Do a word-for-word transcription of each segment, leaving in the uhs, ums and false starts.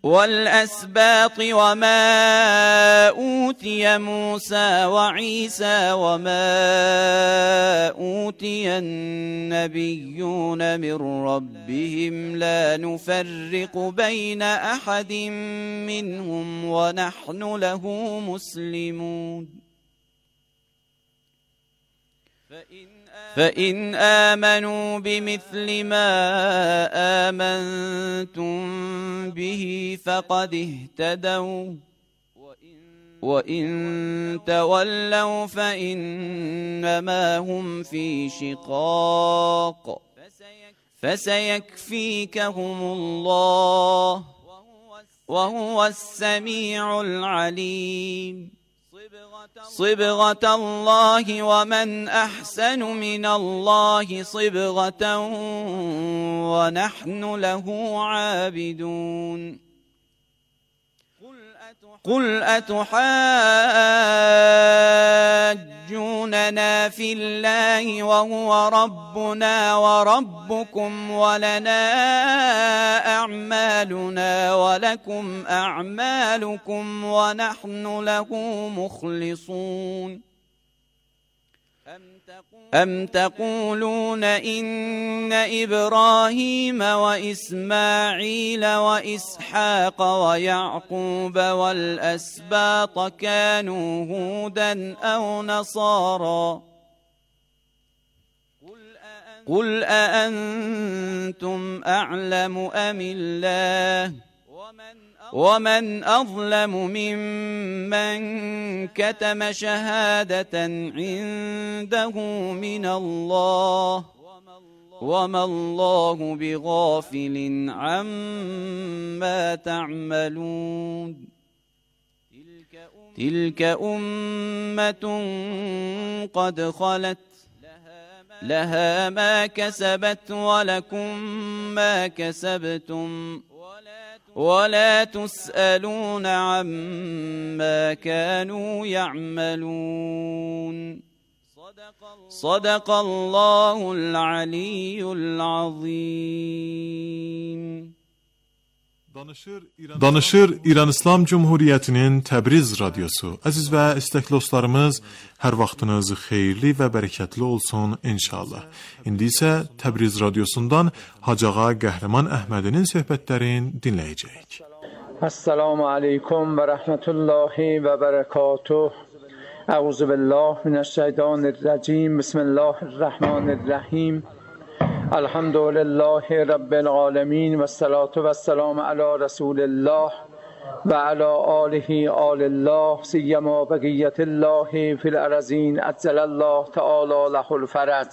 والأسباط وما أوتي موسى وعيسى وما أوتي النبيون من ربهم لا نفرق بين أحد منهم ونحن له مسلمون فإن آمنوا بمثل ما آمنتم به فقد اهتدوا وإن تولوا فإنما هم في شقاق فسيكفيكهم الله وهو السميع العليم صبغة الله ومن أحسن من الله صبغة ونحن له عابدون قل أتحاجوننا في الله وهو ربنا وربكم ولنا أعمالنا ولكم أعمالكم ونحن له مخلصون أم تقولون إن إبراهيم وإسماعيل وإسحاق ويعقوب والأسباط كانوا هودا أو نصارى قل أأنتم أعلم أم الله ومن أظلم ممن كتم شهادة عنده من الله وما الله بغافل عما تعملون تلك أمة قد خلت لها ما كسبت ولكم ما كسبتم ولا تسألون عما كانوا يعملون صدق الله العلي العظيم. Danışır İran İslam Cumhuriyyətinin Təbriz Radiosu. Əziz və istəkli dostlarımız, hər vaxtınız xeyirli və bərəkətli olsun inşallah. İndi isə Təbriz Radiosundan Hacağa Qəhrəman Əhmədinin söhbətlərini dinləyəcəyik. Assalamu aleykum və rəhmətullahi və bərəkatuh. Əuzu billah minəşşeytanirracim. Bismillahirrahmanirrahim. Elhamdülillahi Rabbil alemin ve salatu ve selamu ala Resulillah ve ala alihi alillah siyyama begiyetillahi fil arazin accelallah teala lehul feraj.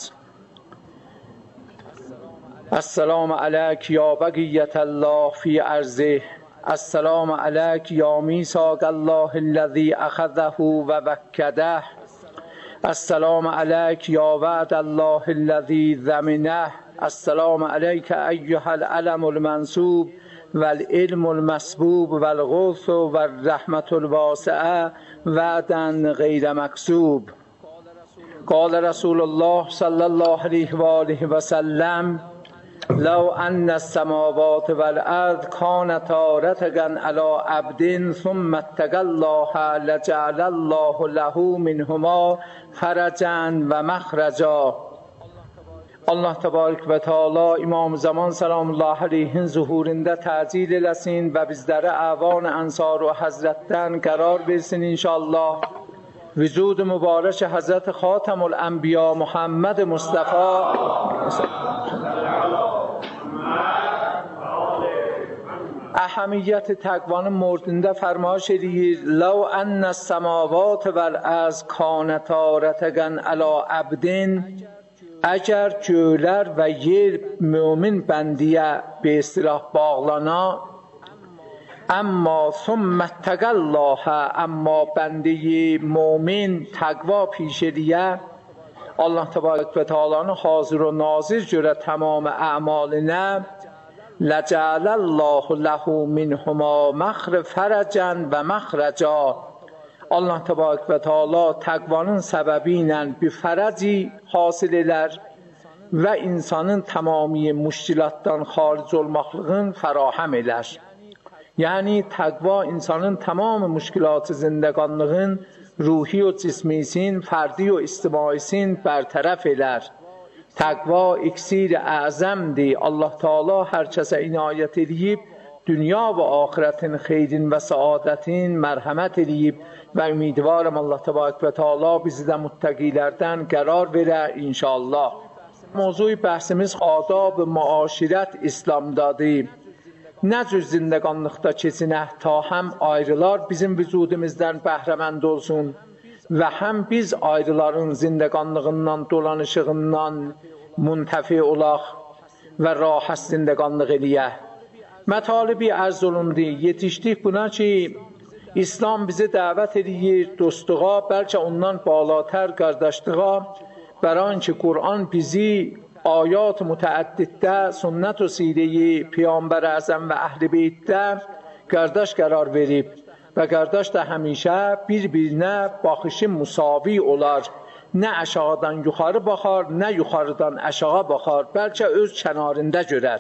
Esselamu aleyk ya begiyetallah fi arzih. Esselamu aleyk ya misaqallahillezî ahazehu ve vekkadeh. Esselamu aleyk ya va'dallahillezî zemineh. Esselamu aleyke eyyuhel alemul mensub vel ilmul mesbub vel gûsu vel rahmetul vâsi'e va'den gayre meksub. Kâle Resulullah sallallahu aleyhi ve aleyhi ve sellem لو أن السماوات والأرض كانتا رتقا على عبد ثم اتقى الله لجعل الله له منهما فرجا ومخرجا. Allah Tebarek ve Teala İmam Zaman Selamullahi Aleyhin zuhurunda tacil eləsin ve bizlere avan ansar ve hazretten karar versin inşallah. Vücud mübarek Hazret Hatemul Enbiya Muhammed Mustafa اهمیت تقوان مردنده فرمایش دید لو ان السماوات والارض کانتا رتقا علی عبد اگر göklər və yer mömin bəndiyə به اصطلاح bağlana اما ثم اتقى الله اما بنده مؤمن تقوا پیش دیه Allah Tebarek ve Teala'nın hazır ve nazir göre tamam a'malına لَجَعَلَ اللّٰهُ لَهُ مِنْهُمَا مَخْرَ فَرَجًا ve مَخْرَجًا. Allah Tebarek ve Teala takvanın sebebiyle bir fərəci hasil elər ve insanın tamami müşkilattan xaric olmaklığın fərahəm elər. Yani takva insanın tamam müşkilat-ı zindegandığın ruhi ve cismisin, ferdi ve içtimaisin bertaraf eder. Takva iksir azamdi. Allah Teala her kese inayet edip dünya ve ahiretin xeyrin ve saadetin merhamet edip ve ümidivarım Allah Tebarek ve Teala bizi de muttaqilerden karar vere inşallah. Mevzu bahsimiz adab muaşiret İslam'dadır. Ne cüz zindegandlıkta keçinə ta hem ayrılar bizim vücudumuzdan bəhrəmənd olsun ve hem biz ayrıların zindegandlığından, dolanışığından muntefi olaq ve rahat zindegandlıq eləyək. Mətalibi ərz olundu, yetişdik buna ki, İslam bizi dəvət edir dostluğa, bəlkə ondan balatər qardaşlığa, bəran ki, Kur'an bizi ayat müteaddiddə, sünnet ve sireyi Peygamber Azam ve Əhl-i Beytdə qardaş qərar verib və qardaş da həmişə bir-birinə baxışı müsavi olar. Nə aşağıdan yuxarı baxar, nə yuxarıdan aşağı baxar, bəlkə öz kənarında görər.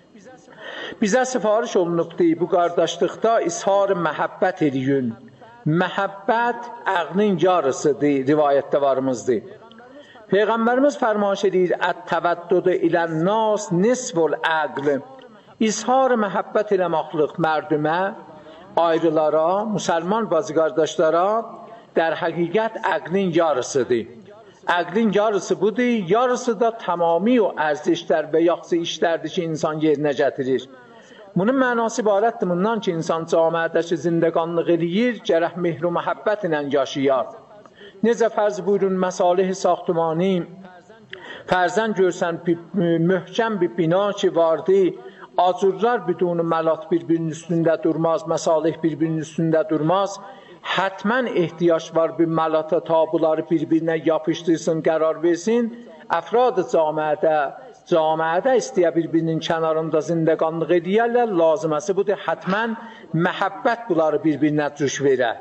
Bizə sifariş olunubdur, bu qardaşlıqda ishar məhəbbət ediyün. Məhəbbət əqlin yarısıdır, rivayətdə varımızdır. Peygamberimiz فرمایش edir: "Ət-təvəddüd ilə-nas nisful-aql." İzhar məhəbbət eləməklik mərdümə, ayrılara, müsəlman bazı qardaşlara در həqiqət əqlin yarısıdır. Əqlin yarısı budur, yarısı da tamami o ərzişlər və yaxşı işlərdir ki, insan yerinə gətirir. Bunun mənası ibarətdir bundan ki, insan camiədəki zindəqanlıq eləyir, gərək mehru məhəbbət ilə yaşayar. Necə fərz buyurun, məsalih saxtumani, fərzən görsən möhkəm bir bina ki vardı, acurlar bidunu məlat bir-birinin üstündə durmaz, məsalih bir-birinin üstündə durmaz. Hətmən ehtiyac var bir məlata tabuları bir-birinə yapışdırsın, qərar versin. Əfrad-ı camiədə, camiədə istəyə bir-birinin kənarında zindəqanlıq ediyərlər, lazıməsi budur, hətmən məhəbbət bunları bir-birinə cüş verər.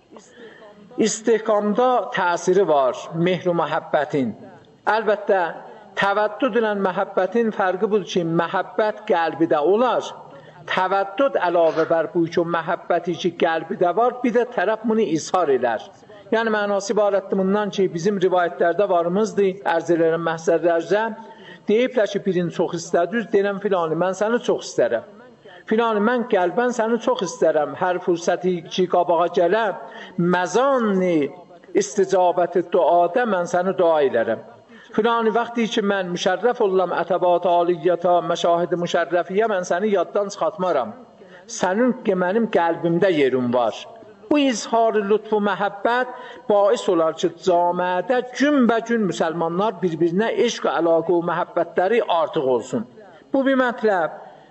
İstihkamda təsiri var mehru məhəbbətin. Əlbəttə, təvəddüd ilə məhəbbətin fərqi budur ki, məhəbbət qəlbidə olar. Təvəddüd əlavə bər bu ki, məhəbbəti ki, qəlbidə var, bir də tərəf bunu izhar edər. Yəni, mənası ibarətdir bundan ki, bizim rivayətlərdə varımızdır, ərz elərəm məhzərlərcə, deyiblər ki, birini çox istədir, deyirəm filanı, mən səni çox istərəm. Filanı, mən qəlbən səni çox istərəm. Hər fürsəti ki, qabağa gələm, məzanni isticabəti duada mən səni dua edərəm. Filanı, vaxtı ki, mən müşərrəf olam ətəbat aliyyata, məşahid müşərrəfiyyə, mən səni yaddan çıxartmaram. Sənin ki, mənim qəlbimdə yerin var. Bu izhar lütfu məhəbbət bais olar ki, camiədə gün-bə-gün müsəlmanlar bir-birinə eşq, əlaqə və məhəbbətləri artıq olsun. Bu bir mətləb.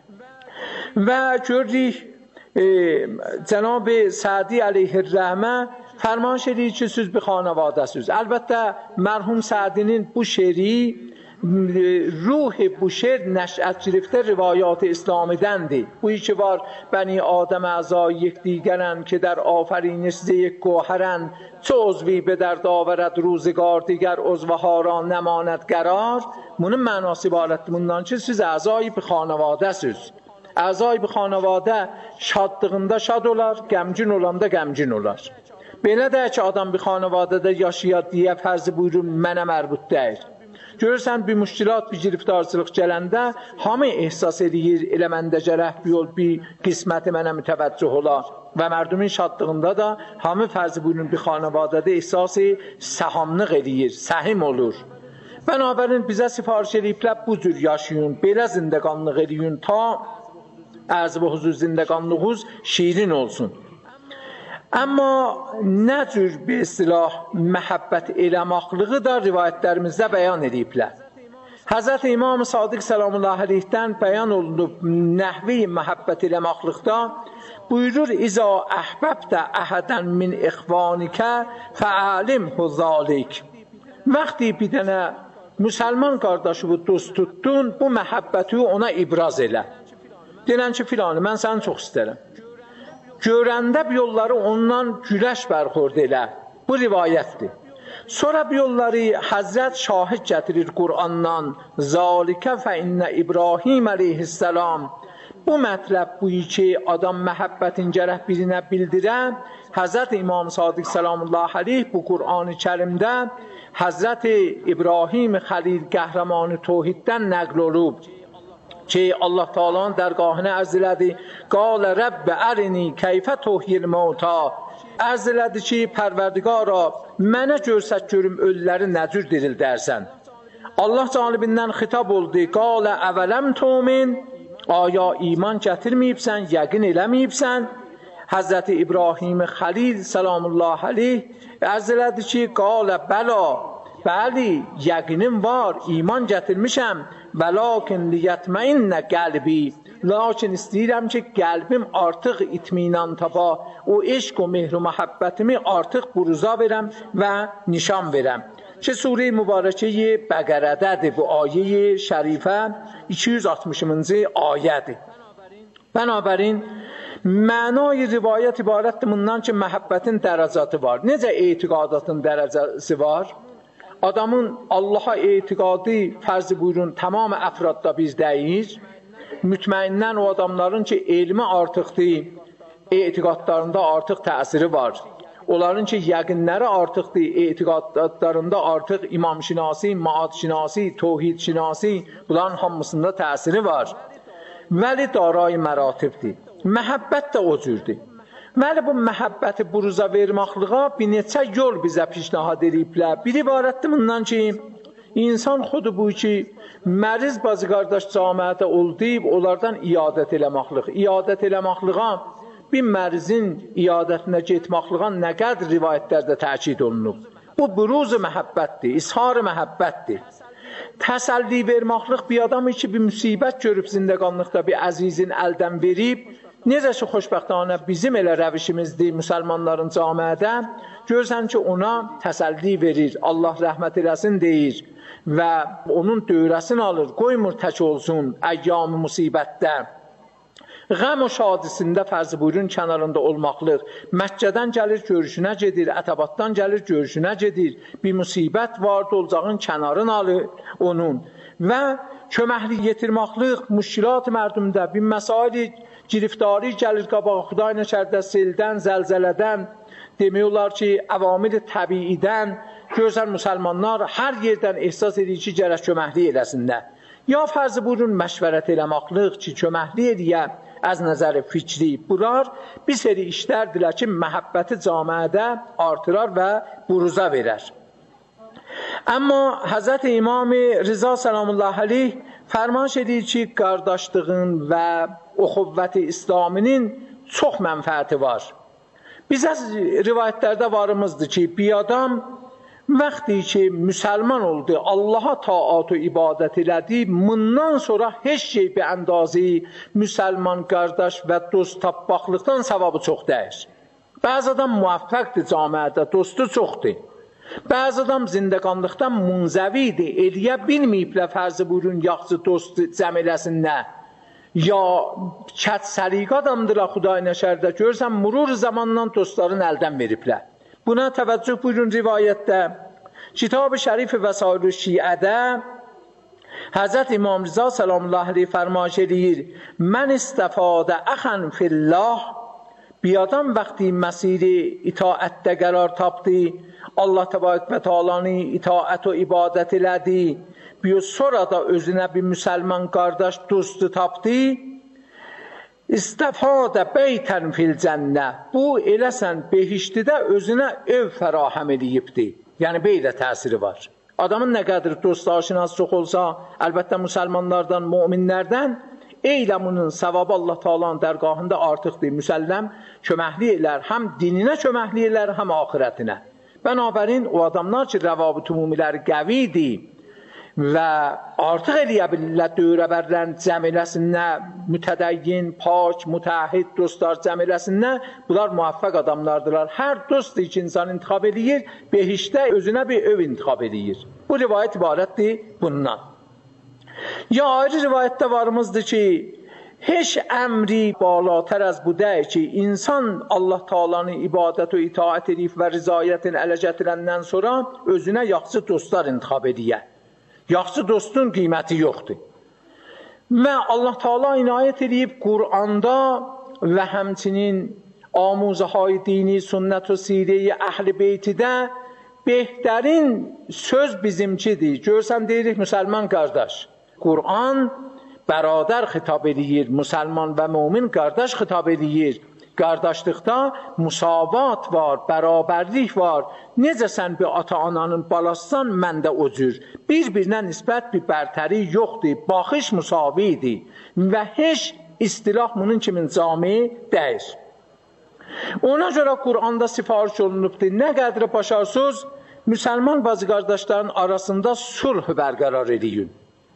Və görürük, e, Cənab-ı Sa'di əleyhir-rəhmə فرمایش edir ki, siz bir xanavadəsiz. Əlbəttə, mərhum Sa'dinin bu şeri, ruh bu şer nəşət girifte rivayat İslamidəndir. Bu ki var, bəni Adəm əzای یک دیگرن که در آفرینش ز یک گوهرن چو عضوی به درد آورد روزگار دیگر عضوها را نماند قرار. Bunun mənası ibarətdir bundan ki, siz əzای bir xanavadəsiz. Əzای bir xanavadə şadlığında şad olar, qəmgin olanda qəmgin olar. Belə də ki, adam bir xanavadədə yaşayar deyə fərzi buyurun, mənə mərbut deyil. Görürsən, bir müşkilat, bir giriftarsılıq gələndə hamı ehsas edir, elə məndə gərək bir yol, bir qisməti mənə mütəvəccüh olar. Və mərdumin şadlığında da hamı fərzi buyurun, bir xanavadədə ehsası səhamlıq edir, səhim olur. Bənabərin bizə sifariş ediblər, bu cür yaşayın, belə zindəqanlıq edin, ta ərz və huzur zindəqanlığınız şirin olsun. Amma nə cür bir istilah məhəbbət eləmaqlığı da rivayətlərimizdə bəyan ediblər. Həzrət İmam Sadiq Səlamullahi Aleyhdən bəyan olunub nəhvi məhəbbət eləmaqlıqda buyurur, İza əhbəbdə əhədən min ixvanikə fəalimhu zalik. Vaxtı bir dənə müsəlman qardaşı bu dost tutdun, bu məhəbbəti ona ibraz elə. Denən ki, filanı, mən səni çox istərəm. Görəndə bir yolları ondan güləş bərxord elə. Bu rivayətdir. Sonra bir yolları Həzrət şahid gətirir Qur'andan. Zalikə fə innə İbrahim əleyhissalam. Bu bu mətləb buyu ki, adam məhəbbətin gərək birinə bildirən, Həzrət İmam Sadiq Səlamullah Aleyh bu Qur'an-ı Kərimdə Həzrət İbrahim Xəlil qəhrəmanı Tohiddən nəql olub ki, Allah Taala'nın dərgahına ərz elədi. Qalə Rəbbə ərini keyfə tuhyil mauta. Ərz elədi ki, Pərverdigara, mənə görsət görüm ölüləri nə cür dirildərsən. Allah canibindən xitab oldu. Qalə əvələm tumin. Aya iman gətirməyibsən, yəqin eləməyibsən? Həzrəti İbrahim Xəlil Səlamullah Aleyh ərz elədi ki, qalə bəla, bəli, yəqinim var, iman gətirmişəm. Vəlakin liyətməinnə qəlbi, lakin istəyirəm ki, qəlbim artıq itminan tapa, o eşq و mehru məhəbbətimi artıq buruza verəm və nişan verəm. Ki, Sure-i Mübarəkə-i Bəqərədədir, bu ayə-i şərifə iki yüz altmışıncı ayədir. Bənabərin, mənay rivayət ibarətdir bundan ki, məhəbbətin dərəcəti var. Necə etiqadatın dərəcəsi var? Adamın Allaha etiqadı, fərzi buyurun, tamam əfradda bizdəyik. Mütməindən o adamların ki, elmi artıqdır, etiqadlarında artıq təsiri var. Onların ki, yəqinləri artıqdır, etiqadlarında artıq imamşinasi, maadşinasi, tohidşinasi, bunların hamısında təsiri var. Vəli daray məratibdir. Məhəbbət də o cürdür. Vəli bu məhəbbəti buruza vermaqlığa bir neçə yol bizə pişnahad ediblər. Bir ibarətdir bundan ki, insan xudu bu ki, məriz bazı qardaş camiədə oldu, onlardan iadət eləmaqlıq. İadət eləmaqlığa, bir mərizin iadətinə getmaqlığa nə qədər rivayətlərdə təkid olunub. Bu buruz məhəbbətdir, ishar məhəbbətdir. Təsəlli vermaqlıq bir adamı ki, bir müsibət görüb zindəqanlıqda bir əzizin əldən verib, necə ki, xoşbəxtانه bizim elə rəvişimizdir müsəlmanların camiədə, görsən ki, ona təsəlli verir, Allah rəhmət eləsin deyir və onun dövrəsini alır, qoymur tək olsun əyyam-ı musibətdə. Qəm o şadisində fərzi buyurun kənarında olmaqlıq. Məkkədən gəlir, görüşünə gedir, Ətəbatdan gəlir, görüşünə gedir. Bir musibət vardı, olacağın kənarını alır onun. Və köməklik yetirmaqlıq, müşkilat mərdumdə bir məsaili giriftari gəlir qabağa, Xudayla şərdə seldən, zəlzələdən, demək olar ki, əvamir təbiidən, görsən müsəlmanlar hər yerdən ehsas edir ki, gərək köməklik eləsinlər. Ya fərzi buyurun məşvərət eləmaqlıq ki, köməklik eləyə, az nəzər fikri burar, bir seri işlərdirlər ki, məhəbbəti camiədə artırar və buruza verər. Amma Həzrət İmam Rıza Səlamullah Aleyh fərman edir ki, qardaşlığın və uxuvvəti İslaminin çox mənfəəti var. Bizə rivayətlərdə varımızdır ki, bir adam vaxtı ki, müsəlman oldu, Allaha taat və ibadət elədi, bundan sonra heç şey bir əndazı müsəlman qardaş və dost tapmaqlıqdan savabı çox dəyir. Bəzi adam müvəffəqdir camiədə, dostu çoxdur. Bəzi adam zindəqanlıqdan munzəvidir, eləyə bilməyiblə fərzi buyurun, yaxşı dost cəm eləsinlər. Ya kət səliq adamdırlar Xudayla şərdə, görsən, murur zamandan dostların əldən veriblər. Buna təvəccüh buyurun rivayətdə. Kitab-ı Şərif Vəsail-i Şiədə Həzrət İmam Rıza Səlamullah Aleyh fərmaş edir. Mən istəfadə əxən fillah, bir adam vaxtı məsiri itaətdə qərar tapdı, Allah təbarək və Teala'nı itaət və ibadət elədi, bir sonra da özünə bir müsəlman qardaş dostu tapdı, İstəfadə beytən fil cənnə, bu eləsən behiştidə özünə ev fərahəm edibdir. Yəni beylə təsiri var. Adamın nə qədər dost aşinası çox olsa, əlbəttə müsəlmanlardan, müminlərdən, eyləmunun savabı Allah Teala'nın dərgahında artıqdır. Müsəlləm köməkli elər, həm dininə köməkli elər, həm ahirətinə. Bənabərin o adamlar ki, rəvabit ümumiləri qəvidir və artıq eləyə bilirlər dövrəbərlərin cəm eləsinlər, mütədəyyin, pak, mütəhid dostlar cəm eləsinlər, bunlar müvəffəq adamlardırlar. Hər dost ki, insan intiqab edir, behişdə özünə bir öv intiqab edir. Bu rivayət ibarətdir bundan. Ya ayrı rivayətdə varımızdır ki, heç əmri balatər az bu deyil ki, insan Allah Teala'nı ibadət və itaət edib və rizayətin ələ gətirəndən sonra özünə yaxşı dostlar intiqab edir. Yaxşı dostun qiyməti yoxdur. Və Allah Teala inayət edib Quranda və həmçinin amuzəhay dini, sünnət və sirə-i əhl-i beytidə behtarin söz bizimkidir. Görsən deyirik müsəlman qardaş. Qur'an bərabər xitab edir, müsəlman və mömin qardaş xitab edir. Qardaşlıqda musavat var, bərabərlik var. Necə sən bir ata-ananın balasısan, məndə o cür. Bir-birinə nisbət bir bərtəri yoxdur, baxış müsavidir və heç istilah bunun kimin cami deyir. Ona görə Qur'anda sifariş olunubdur. Nə qədri başarsız, müsəlman bazı qardaşların arasında sulh bərqərar edin.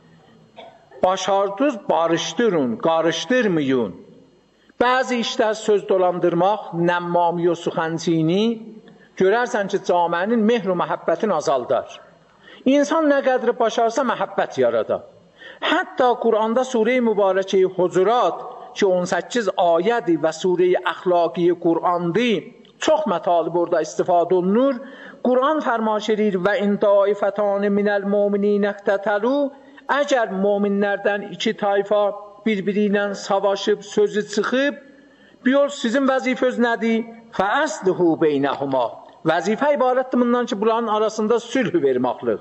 Başardınız, barışdırın, qarışdırmayın. Bəzi işlər söz dolandırmaq, nəmmami və suxəncini görərsən ki, camiənin mehr və məhəbbətin azaldar. İnsan nə qədri başarsa məhəbbət yaradar. Hətta Qur'anda Surə-i Mübarəkə-i Hucurat ki on səkkiz ayədir və Surə-i Əxlaqi Qur'andır, çox mətalib orada istifadə olunur. Qur'an fərmaş edir və in taifatan minəl mu'minin iqtatalu, əgər möminlərdən iki tayfa bir-biri ilə savaşıb, sözü çıxıb, bir sizin vəzifəniz nədir? Fəəslihu beynəhuma. Vəzifə ibarətdir bundan ki, bunların arasında sülh vermaqlıq.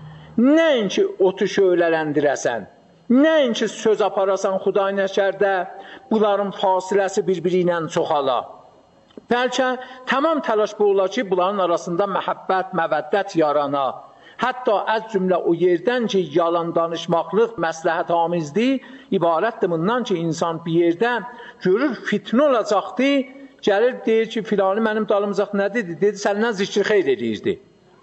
Nəinki otu şöylələndirəsən, nəinki söz aparasan Xuday nəşərdə, bunların fasiləsi bir-biri ilə çoxala. Bəlkə tamam təlaş bu olar ki, bunların arasında məhəbbət, məvəddət yarana. Hətta az cümlə o yerdən ki, yalan danışmaqlıq məsləhət amizdir, ibarətdir bundan ki, insan bir yerdə görür, fitnə olacaqdır, gəlir, deyir ki, filanı mənim dalımızaq nədir? Dedi, səndən zikri xeyr edirdi.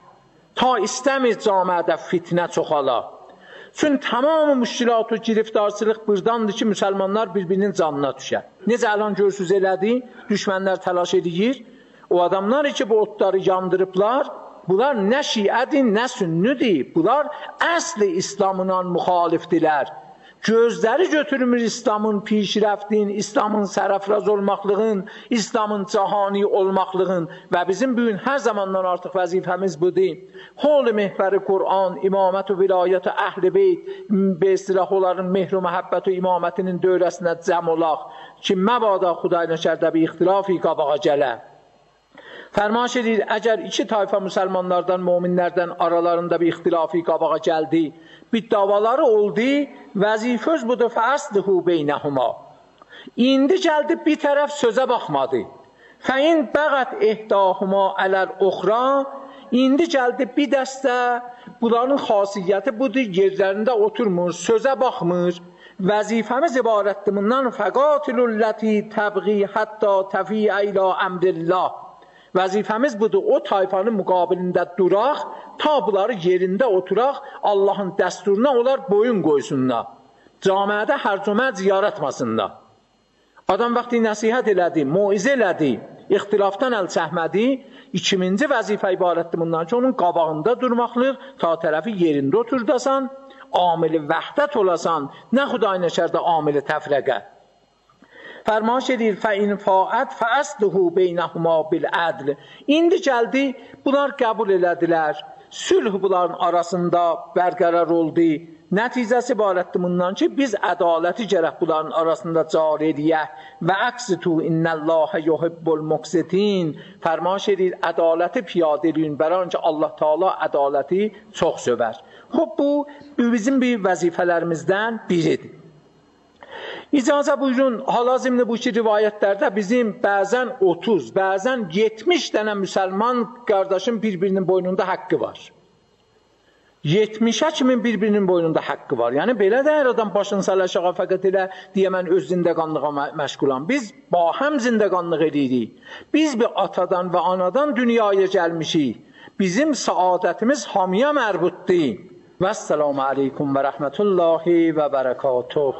Ta istəmir camiədə fitnə çoxala. Çünki tamamı müşkilat-ı giriftarçılıq burdandır ki, müsəlmanlar bir-birinin canına düşər. Necə əlan görürsüz elədi? Düşmənlər təlaş edir. O adamlar ki, bu otları yandırıblar, bunlar nə şiədir, nə sünnüdür. Bunlar əsli İslamla müxalifdirlər. Gözləri götürmür İslamın pişrəftin, İslamın sərəfraz olmaqlığın, İslamın cahani olmaqlığın və bizim bugün hər zamandan artıq vəzifəmiz budur. Hol-i mehbəri Qur'an, imamət və vilayət əhl-i beyt, besilah onların mehr-i məhəbbət və imamətinin dövrəsinə cəm olaq ki, məbada Xuday nəşərdə bir ixtilafi qabağa gələ. Fərmaş edir, əgər iki tayfa müsəlmanlardan, möminlərdən aralarında bir ixtilafi qabağa gəldi, bir davaları oldu, vəzifəz budur, fəəslihu beynəhuma. İndi gəldi, bir tərəf sözə baxmadı. Fəin bəğət ehdahuma ələl-uxra, indi gəldi, bir dəstə, bunların xasiyyəti budur, yerlərində oturmur, sözə baxmır. Vəzifəmiz ibarətdir, bundan fəqatilulləti təbği hətta təfiə ilə əmrillah. Vəzifəmiz budur, o tayfanın müqabilində duraq, ta bunları yerində oturaq, Allahın dəsturuna onlar boyun qoysunlar. Camiədə hərcümət yaratmasınlar. Adam vaxtı nəsihət elədi, muizə elədi, ixtilafdan əl çəkmədi, ikinci vəzifə ibarətdir bundan ki, onun qabağında durmaqlıq, ta tərəfi yerində oturdasan, amili vəhdət olasan, nə Xuday nəşərdə amili təfrəqə. Fərmaş edir, fəin fəət fəəslihu beynəhuma bil-ədl. İndi gəldi, bunlar qəbul elədilər, sülh bunların arasında bərqərar oldu. Nəticəsi ibarətdir bundan ki, biz ədaləti gərək bunların arasında cari ediyək və əqsitu innəlləhə yuhibbul muqsitin. Fərmaş edir, ədaləti piyadə edin, bəran ki, Allah Teala ədaləti çox sövər. Xub, bu bizim bir vəzifələrimizdən biridir. İcazə buyurun, hal-hazırda bu ki rivayətlərdə bizim bəzən otuz, bəzən yetmiş dənə müsəlman qardaşın bir-birinin boynunda haqqı var. yetmişə kimin bir-birinin boynunda haqqı var. Yəni, belə də hər adam başını salə aşağı fəqət elə deyə mən öz zindəqanlığa məşğulam. Biz bahəm zindəqanlıq edirik. Biz bir atadan və anadan dünyaya gəlmişik. Bizim saadətimiz hamiyə mərbutdur. Vəssalamu aleykum və rəhmətullahi və bərəkatuh.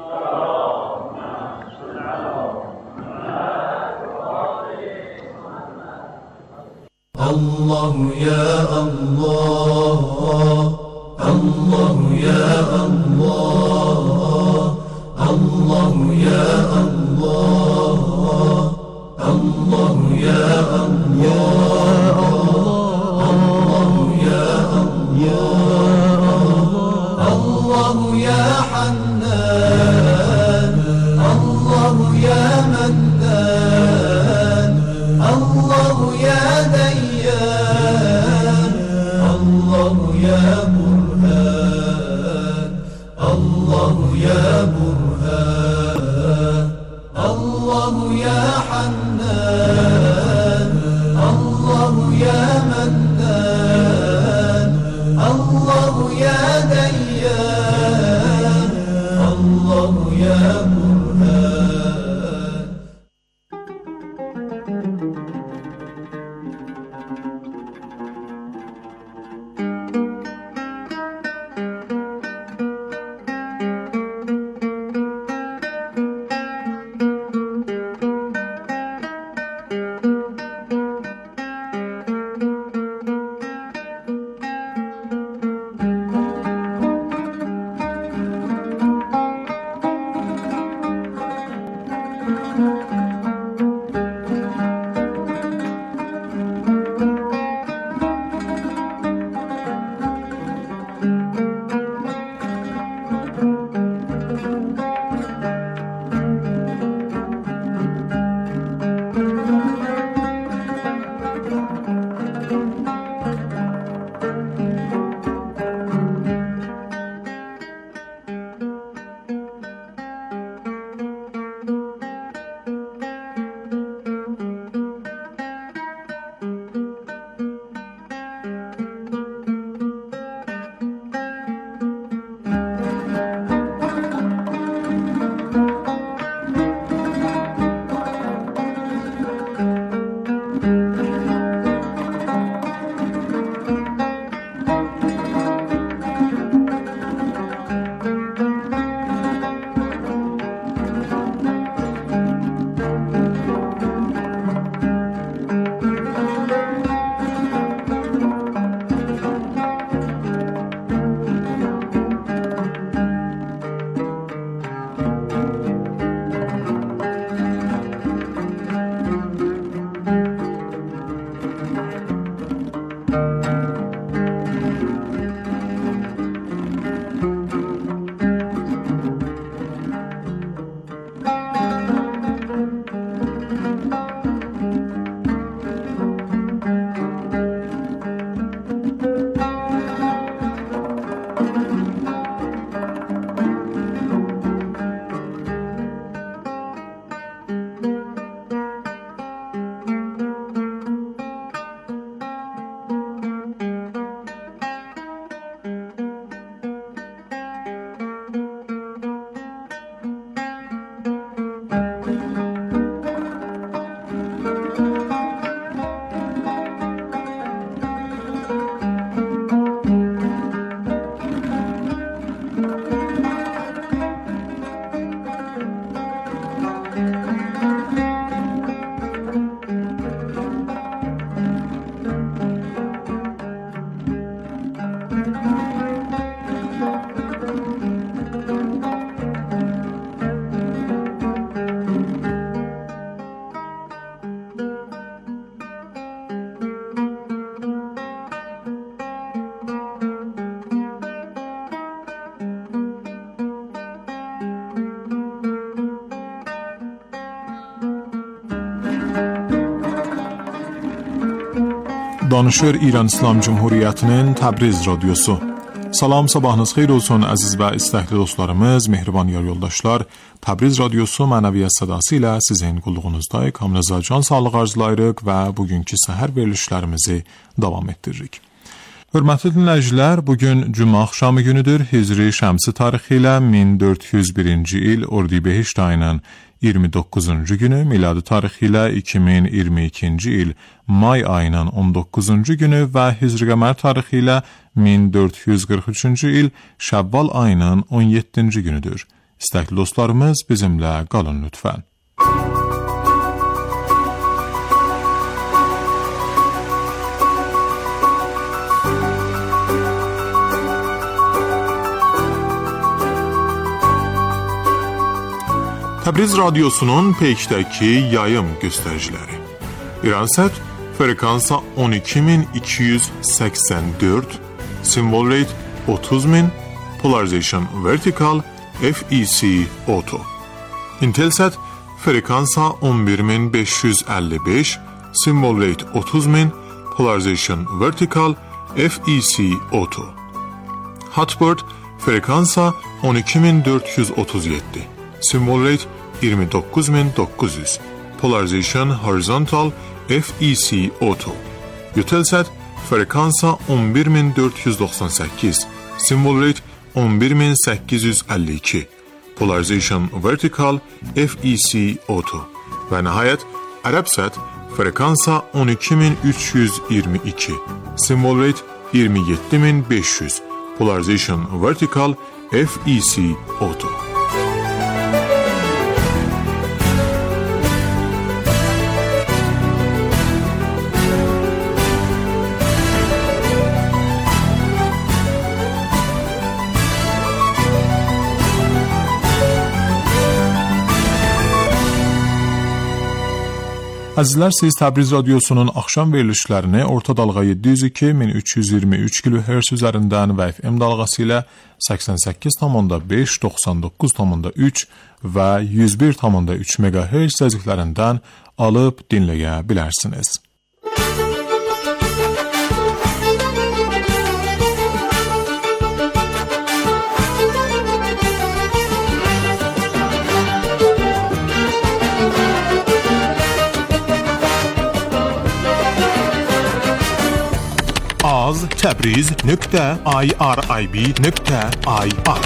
Allahu ya Allah, Allahu ya Allah, Allahu ya Allah, Allahu ya Allah, Allahu ya Allah, Allahu ya Hannan. حنان الله يا منان الله يا ديان الله يا برهان. Danışır İran İslam Cumhuriyyətinin Təbriz radiosu. Salam, sabahınız xeyir olsun əziz və istəkli dostlarımız, mehriban yar yoldaşlar. Təbriz radiosu mənəviyyat sədası ilə sizin qulluğunuzdayıq. Hamınıza can sağlığı arzulayırıq və bugünkü səhər verilişlərimizi davam etdiririk. Hörmətli dinləyicilər, bugün Cuma axşamı günüdür. Hicri şəmsi tarixi ilə min dörd yüz birinci il Ordibehişt ayının iyirmi doqquzuncu günü, miladi tarixi ilə iki min iyirmi ikinci il may ayının on doqquzuncu günü və Hicri qəmər tarixi ilə min dörd yüz qırx üçüncü il Şəvval ayının on yeddinci günüdür. İstəkli dostlarımız bizimlə qalın lütfən. Təbriz radiosunun peykdəki yayım göstəriciləri. İransət frekansa on iki min iki yüz səksən dörd, symbol rate otuz min, polarization vertical, F E C auto. Intelsat frekansa on bir min beş yüz əlli beş, symbol rate otuz min, polarization vertical, F E C auto. Hotbird frekansa on iki min dörd yüz otuz yeddi, symbol rate iyirmi doqquz min doqquz yüz. Polarization Horizontal F E C Auto. Eutelsat frekansa on bir min dörd yüz doxsan səkkiz, symbol rate on bir min səkkiz yüz əlli iki. Polarization Vertical F E C Auto. Və nəhayət Arabsat frekansa on iki min üç yüz iyirmi iki, symbol rate iyirmi yeddi min beş yüz. Polarization Vertical F E C Auto. Əzizlər, siz Təbriz Radiosunun axşam verilişlərini orta dalğa yeddi yüz iki min üç yüz iyirmi üç kilohertz üzərindən və F M dalğası ilə səksən səkkiz tam beş, doxsan doqquz tam üç və yüz bir tam üç megahertz təzyiqlərindən alıb dinləyə bilərsiniz. az təbriz nöqtə irib nöqtə ir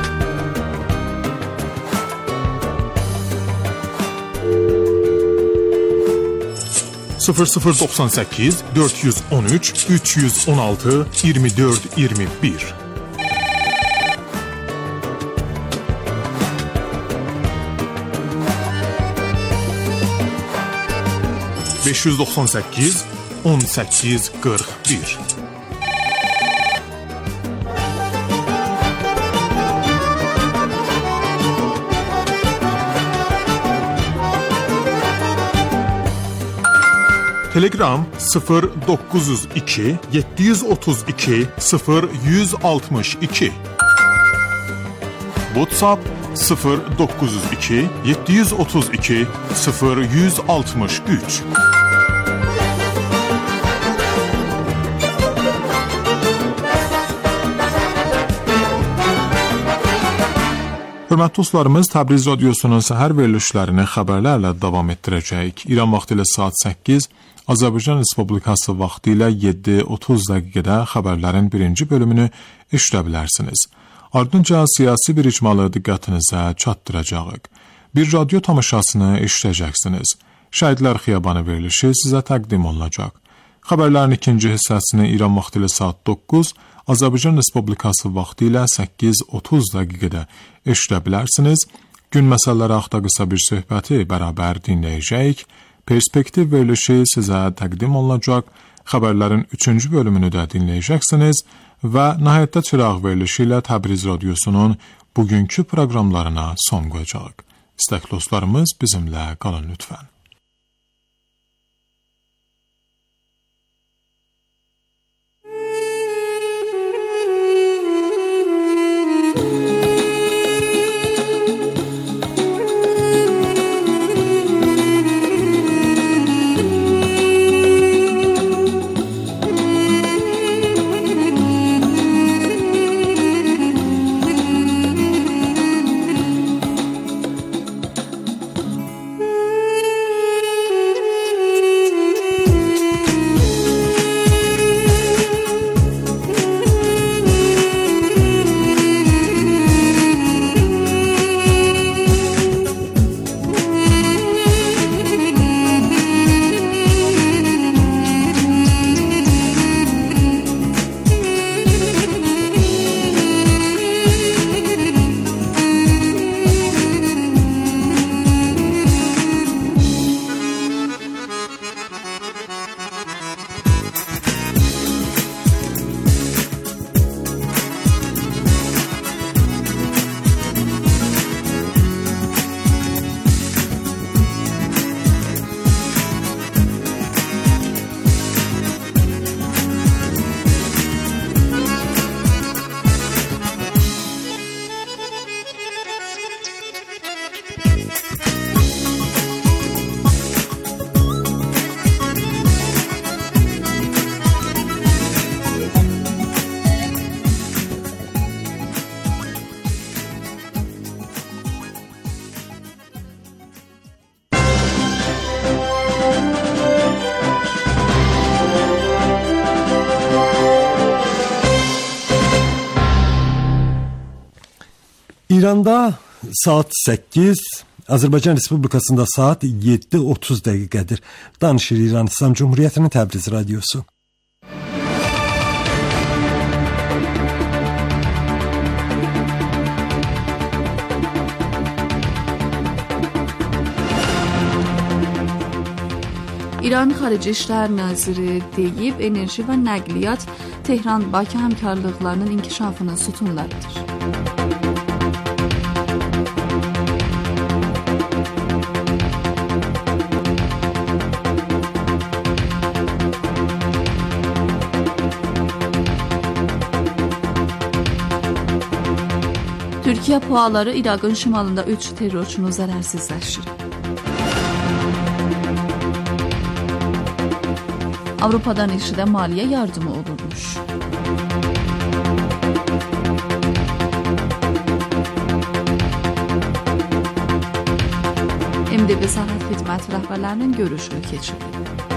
sıfır sıfır doxsan səkkiz dörd yüz on üç üç yüz on altı iyirmi dörd iyirmi bir beş yüz doxsan səkkiz on səkkiz qırx bir Telegram sıfır doqquz yüz iki yeddi yüz otuz iki sıfır yüz altmış iki WhatsApp sıfır doqquz yüz iki yeddi yüz otuz iki sıfır yüz altmış üç Hörmətli dostlarımız, Təbriz Radiosunun səhər verilişlərini xəbərlərlə davam etdirəcəyik. İran vaxtı ilə saat səkkiz, Azərbaycan Respublikası vaxtı ilə yeddi otuz dəqiqədə xəbərlərin birinci bölümünü eşidə bilərsiniz. Ardınca siyasi bir icmalı diqqətinizə çatdıracağıq. Bir radio tamaşasını eşidəcəksiniz. Şəhidlər Xiyabanı verilişi sizə təqdim olunacaq. Xəbərlərin ikinci hissəsini İran vaxtı ilə saat doqquz, Azərbaycan Respublikası vaxtı ilə səkkiz otuz dəqiqədə eşidə bilərsiniz. Gün məsələləri haqda qısa bir söhbəti bərabər dinləyəcəyik. Perspektiv verilişi sizə təqdim olunacaq. Xəbərlərin üçüncü bölümünü də dinləyəcəksiniz və nəhayətdə çıraq verilişi ilə Təbriz Radiosunun bugünkü proqramlarına son qoyacaq. İstəkli dostlarımız bizimlə qalın lütfən. İranda saat səkkiz, Azərbaycan Respublikasında saat yeddi otuz dəqiqədir. Danışır İran İslam Cumhuriyyətinin Təbriz radiosu. İran Xarici İşlər Naziri deyib, enerji və nəqliyyat Tehran-Bakı həmkarlıqlarının inkişafının sütunlarıdır. Türkiyə PUAları İraqın şimalında üç terrorçunu zərərsizləşdirib. Avropadan ilşidə maliyyə yardımı olunmuş. M D B Sərhəd Xidmət rəhbərlərinin görüşü keçirildi.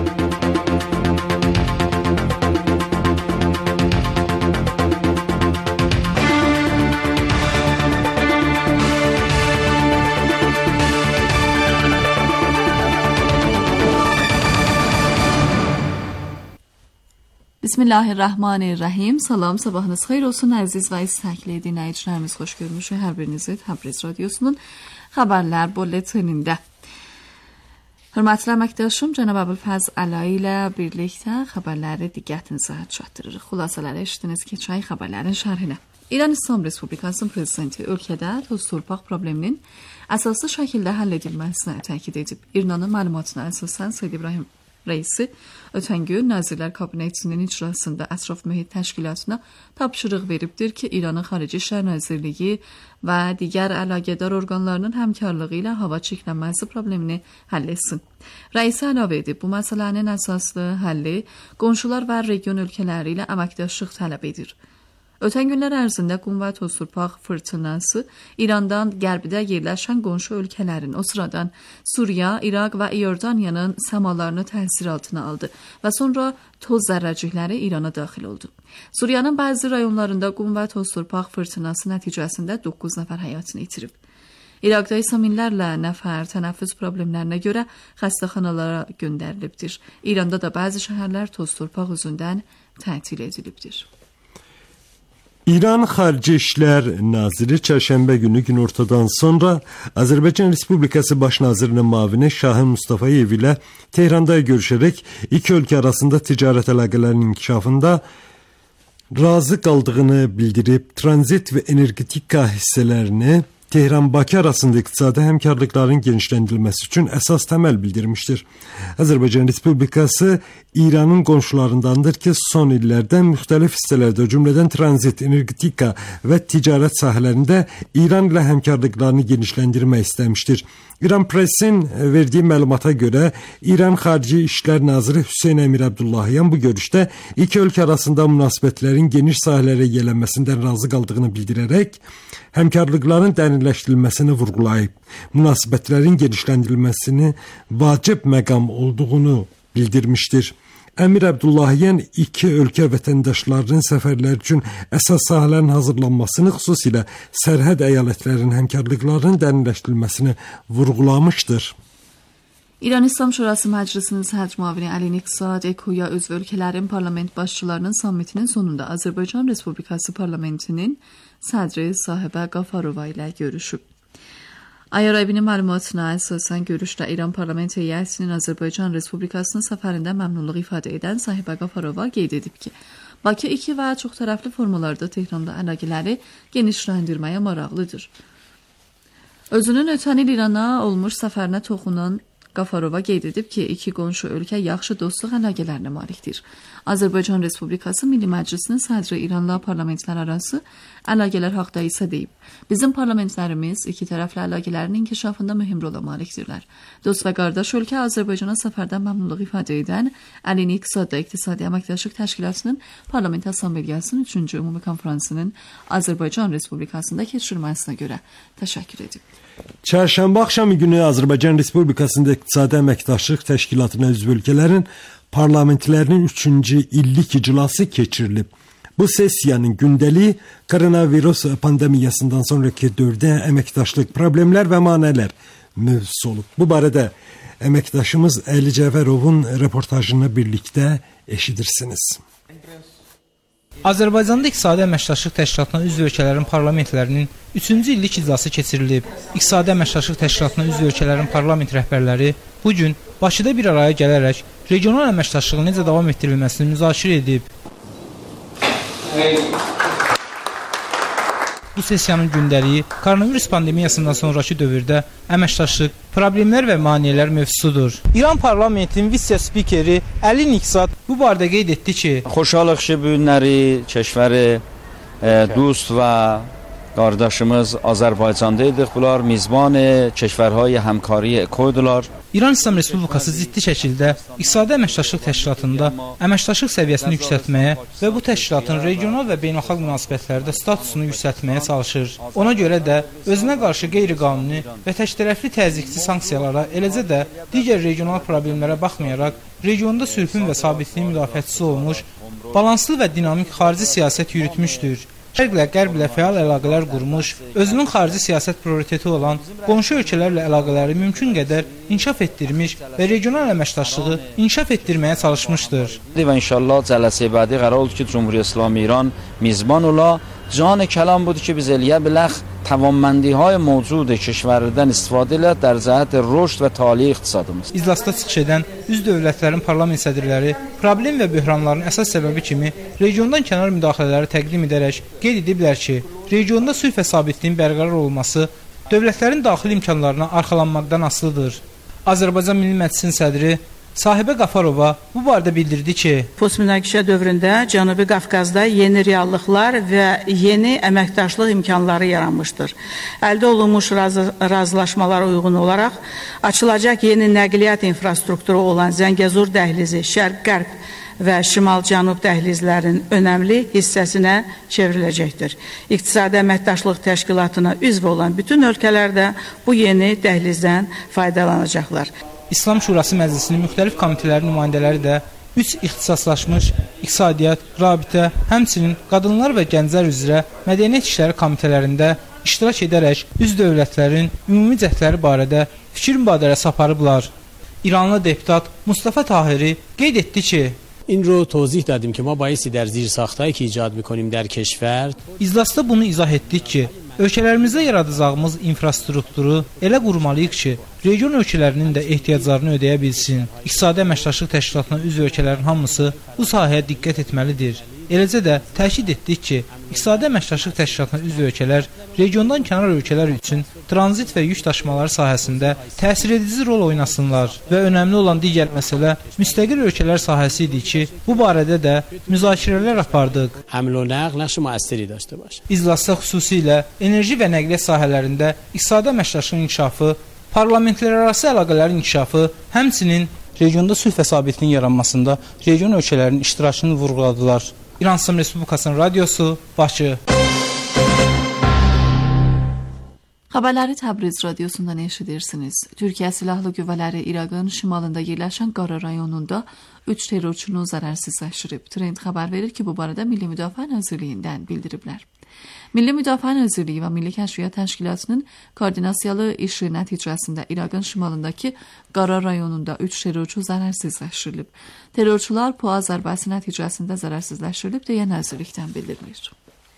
Bismillahirrahmanirrahim. Salam, sabahınız xeyir olsun əziz və istəkli dinləyicilərimiz. Xoş görmüşük hər birinizi Təbriz radiosunun xəbərlər bulletinində. Hörmətli əməkdaşım Cənab Əbülfəz Əlayi ilə birlikdə xəbərləri diqqətinizə çatdırırıq. Xülasələri eşitdiniz, keçək xəbərlərin şərhinə. İran İslam Respublikasının prezidenti ölkədə toz torpaq probleminin əsaslı şəkildə həll edilməsinə təkid edib. İranın məlumatına əsasən Seyyid İbrahim Rəisi ötən gün Nazirlər Kabinetinin iclasında Ətraf Mühit Təşkilatına tapşırıq veribdir ki, İranın Xarici İşlər Nazirliyi və digər əlaqədar orqanlarının həmkarlığı ilə hava çirklənməsi problemini həll etsin. Rəisi əlavə edib, bu məsələnin əsaslı həlli qonşular və region ölkələri ilə əməkdaşlıq tələb edir. Ötən günlər ərzində qum və toz torpaq fırtınası İrandan qərbidə yerləşən qonşu ölkələrin, o sıradan Suriya, İraq və İordaniyanın səmalarını təsir altına aldı və sonra toz zərrəcikləri İrana daxil oldu. Suriyanın bəzi rayonlarında qum və toz torpaq fırtınası nəticəsində doqquz nəfər həyatını itirib. İraqda isə minlərlə nəfər tənəffüs problemlərinə görə xəstəxanalara göndərilibdir. İranda da bəzi şəhərlər toz torpaq üzündən tətil edilibdir. İran Xarici İşlər Naziri çərşənbə günü günortadan sonra Azərbaycan Respublikası Baş Nazirinin müavini Şahin Mustafayev ilə Tehranda görüşərək iki ölkə arasında ticarət əlaqələrinin inkişafında razı qaldığını bildirib, tranzit və energetika hissələrini Tehran-Bakı arasında iqtisadi həmkarlıqların genişləndirilməsi üçün əsas təməl bildirmişdir. Azərbaycan Respublikası İranın qonşularındandır ki, son illərdə müxtəlif hissələrdə, cümlədən tranzit, energetika və ticarət sahələrində İran ilə həmkarlıqlarını genişləndirmək istəmişdir. İran Press'in verdiyi məlumata görə İran Xarici İşlər Naziri Hüseyn Əmir Əbdullahyan bu görüşdə iki ölkə arasında münasibətlərin geniş sahələrə yiyələnməsindən razı qaldığını bildirərək həmkarlıqların dərinləşdirilməsini vurğulayıb, münasibətlərin genişləndirilməsini vacib məqam olduğunu bildirmişdir. Əmir Əbdullahyan iki ölkə vətəndaşlarının səfərlər üçün əsas sahələrin hazırlanmasını, xüsusilə sərhəd əyalətlərinin həmkarlıqlarının dərinləşdirilməsini vurğulamışdır. İran İslam Şurası Məclisinin sədr müavini Əli Niqsad EKOya üzv ölkələrin parlament başçılarının sammitinin sonunda Azərbaycan Respublikası parlamentinin sədri Sahibə Qafarova ilə görüşüb. Ayarayevinin məlumatına əsasən görüşdə İran Parlament Heyətinin Azərbaycan Respublikasının səfərində məmnunluq ifadə edən Sahibə Qafarova qeyd edib ki, Bakı iki və çox tərəfli formalarda Tehranda əlaqələri genişləndirməyə maraqlıdır. Özünün ötən il İrana olmuş səfərinə toxunan Qafarova qeyd edib ki, iki qonşu ölkə yaxşı dostluq əlaqələrinə malikdir. Azərbaycan Respublikası Milli Məclisinin sədri İranla parlamentlər arası əlaqələr haqda isə deyib. Bizim parlamentlərimiz iki tərəfli əlaqələrin inkişafında mühüm rola malikdirlər. Dost və qardaş ölkə Azərbaycana səfərdən məmnunluq ifadə edən Əli Niqsad da İqtisadi Əməkdaşlıq Təşkilatının Parlament Assambleyasının üçüncü Ümumi Konferansının Azərbaycan Respublikasında keçirilməsinə görə təşəkkür edib. Çərşənbə axşamı günü Azərbaycan Respublikasında İqtisadi Əməkdaşlıq Təşkilatına üzv ölkələrin parlamentlərinin üçüncü illik iclası keçirilib. Bu sessiyanın gündəliyi koronavirus pandemiyasından sonraki dövrdə əməkdaşlıq problemlər və maneələr mövzusu olub. Bu barədə əməkdaşımız Əli Cəfərovun reportajını birlikdə eşidirsiniz. Azərbaycanda İqtisadi Əməkdaşlıq Təşkilatına üzv ölkələrin parlamentlərinin üçüncü illik iclası keçirilib. İqtisadi Əməkdaşlıq Təşkilatına üzv ölkələrin parlament rəhbərləri bu gün Bakıda bir araya gələrək regional əməkdaşlığın necə davam etdirilməsini müzakirə edib. Bu sessiyanın gündəliyi koronavirus pandemiyasından sonraki dövrdə əməkdaşlıq, problemlər və maneələr mövzusudur. İran parlamentinin vitse-spikeri Əli Niksat bu barədə qeyd etdi ki, خوشحالıq ki, bu günləri keşveri dost və qardaşımız Azərbaycandayıq. Bunlar mizban keşvərهای həmkarı koydular. İran İslam Respublikası ciddi şəkildə İqtisadi Əməkdaşlıq Təşkilatında əməkdaşlıq səviyyəsini yüksəltməyə və bu təşkilatın regional və beynəlxalq münasibətlərdə statusunu yüksəltməyə çalışır. Ona görə də özünə qarşı qeyri-qanuni və təkdərəfli təzyiqçi sanksiyalara, eləcə də digər regional problemlərə baxmayaraq, regionda sülhün və sabitliyin müdafiəçisi olmuş, balanslı və dinamik xarici siyasət yürütmüşdür. Şərqlə, Qərblə fəal əlaqələr qurmuş, özünün xarici siyasət prioriteti olan qonşu ölkələrlə əlaqələri mümkün qədər inkişaf etdirmiş və regional əməkdaşlığı inkişaf etdirməyə çalışmışdır. Və inşallah cələsə bədi qərar oldu ki, Cumhuriyet İslami İran mizban ola. Can kəlam budur ki, biz eləyə bilək توانمندی‌های موجود کشورdən istifadə ilə در cəhət rüşd və taliyə iqtisadımız. İclasda çıxış edən üzv dövlətlərin parlament sədrləri problem və böhranların əsas səbəbi kimi regiondan kənar müdaxilələri təqdim edərək qeyd ediblər ki, regionda sülh və sabitliyin bərqərar olması dövlətlərin daxili imkanlarına arxalanmaqdan asılıdır. Azərbaycan Milli Məclisin sədri Sahibə Qafarova bu barədə bildirdi ki, postmünaqişə dövründə Cənubi Qafqazda yeni reallıqlar və yeni əməkdaşlıq imkanları yaranmışdır. Əldə olunmuş raz razılaşmalara uyğun olaraq açılacaq yeni nəqliyyat infrastrukturu olan Zəngəzur dəhlizi, Şərq-Qərb və Şimal-Cənub dəhlizlərin önəmli hissəsinə çevriləcəkdir. İqtisadi Əməkdaşlıq Təşkilatına üzv olan bütün ölkələr də bu yeni dəhlizdən faydalanacaqlar. İslam Şurası Məclisinin müxtəlif komitələrin nümayəndələri də üç ixtisaslaşmış iqtisadiyyat, rabitə, həmçinin qadınlar və gənclər üzrə mədəniyyət işləri komitələrində iştirak edərək üz dövlətlərin ümumi cəhdləri barədə fikir mübadiləsi aparıblar. İranlı deputat Mustafa Tahiri qeyd etdi ki, این رو توضیح دادیم که ما بایستی در زیر ساختایی که ایجاد میکنیم در کشور İclasda bunu izah etdik ki, ölkələrimizdə yaradacağımız infrastrukturu elə qurmalıyıq ki, region ölkələrinin də ehtiyaclarını ödəyə bilsin. İqtisadi Əməkdaşlıq Təşkilatına üzv ölkələrin hamısı bu sahəyə diqqət etməlidir. Eləcə də təkid etdik ki, İqtisadi Əməkdaşlıq Təşkilatına üzv ölkələr regiondan kənar ölkələr üçün tranzit və yük daşımaları sahəsində təsir edici rol oynasınlar və önəmli olan digər məsələ müstəqil ölkələr sahəsi idi ki, bu barədə də müzakirələr apardıq. حمل و نقل نقش موثری داشته باشه. İclasda xüsusilə enerji və nəqliyyat sahələrində iqtisadi əməkdaşlığın inkişafı, parlamentlərarası əlaqələrin inkişafı, həmçinin regionda sülh və sabitliyin yaranmasında region ölkələrinin iştirakını vurğuladılar. İran İslam Respublikasının radiosu, Bakı. Xəbərləri Təbriz radiosundan eşidirsiniz. Türkiyə Silahlı Qüvvələri İraqın şimalında yerləşən Qara rayonunda üç terrorçunu zərərsizləşdirib. Trend xəbər verir ki, bu barədə Milli Müdafiə Nazirliyindən bildiriblər. Milli Müdafiə Nazirliyi və Milli Kəşfiyyat Təşkilatının koordinasiyalı işi nəticəsində İraqın şimalındakı Qara rayonunda üç terrorçu zərərsizləşdirilib. Terrorçular PUA zərbəsi nəticəsində zərərsizləşdirilib deyə nazirlikdən bildirilir.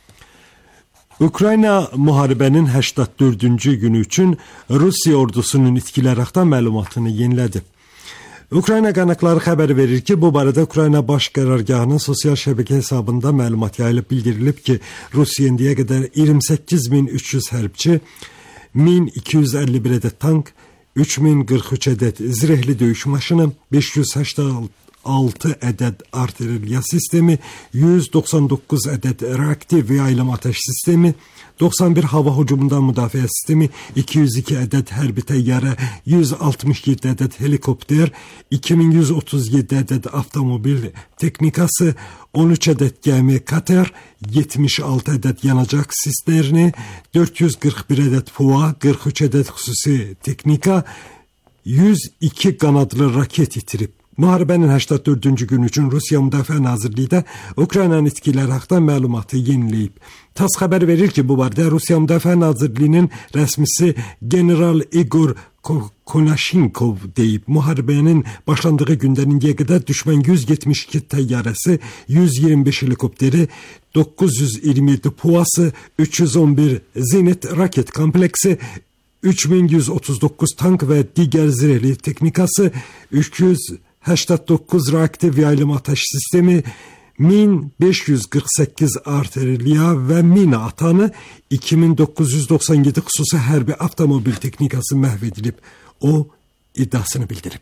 Ukrayna müharibənin səksən dördüncü günü üçün Rusiya ordusunun itkilər haqqında məlumatını yenilədi. Ukrayna qaynaqları xəbər verir ki, bu barədə Ukrayna Baş Qərargahının sosial şəbəkə hesabında məlumat yayılıb, bildirilib ki, Rusiya indiyə qədər iyirmi səkkiz min üç yüz hərbçi, min iki yüz əlli bir ədəd tank, üç min qırx üç ədəd zirehli döyüş maşını, beş yüz səksən altı ədəd artilleriya sistemi, yüz doxsan doqquz ədəd reaktiv yayılım atəş sistemi, doxsan bir hava hücumundan müdafiə sistemi, iki yüz iki ədəd hərbi təyyarə, yüz altmış yeddi ədəd helikopter, iki min yüz otuz yeddi ədəd avtomobil texnikası, on üç ədəd gəmi kater, yetmiş altı ədəd yanacaq sisterni, dörd yüz qırx bir ədəd PUA, qırx üç ədəd xüsusi texnika, yüz iki qanadlı raket itirib. Müharibənin səksən dördüncü günü üçün Rusiya Müdafiə Nazirliyi də Ukraynanın itkiləri haqqında məlumatı yeniləyib. TASS xəbər verir ki, bu barədə Rusiya Müdafiə Nazirliyinin rəsmisi General Igor Konashenkov deyib. Müharibənin başlandığı gündən indiyə qədər düşmən yüz yetmiş iki təyyarəsi, yüz iyirmi beş helikopteri, doqquz yüz iyirmi yeddi puası, üç yüz on bir zenit raket kompleksi, üç min yüz otuz doqquz tank və digər zirehli texnikası, üç yüz səksən doqquz reaktiv yaylım atəş sistemi, min beş yüz qırx səkkiz artilleriya və mina atanı, iki min doqquz yüz doxsan yeddi xüsusi hərbi avtomobil texnikası məhv edilib. O iddiasını bildirib.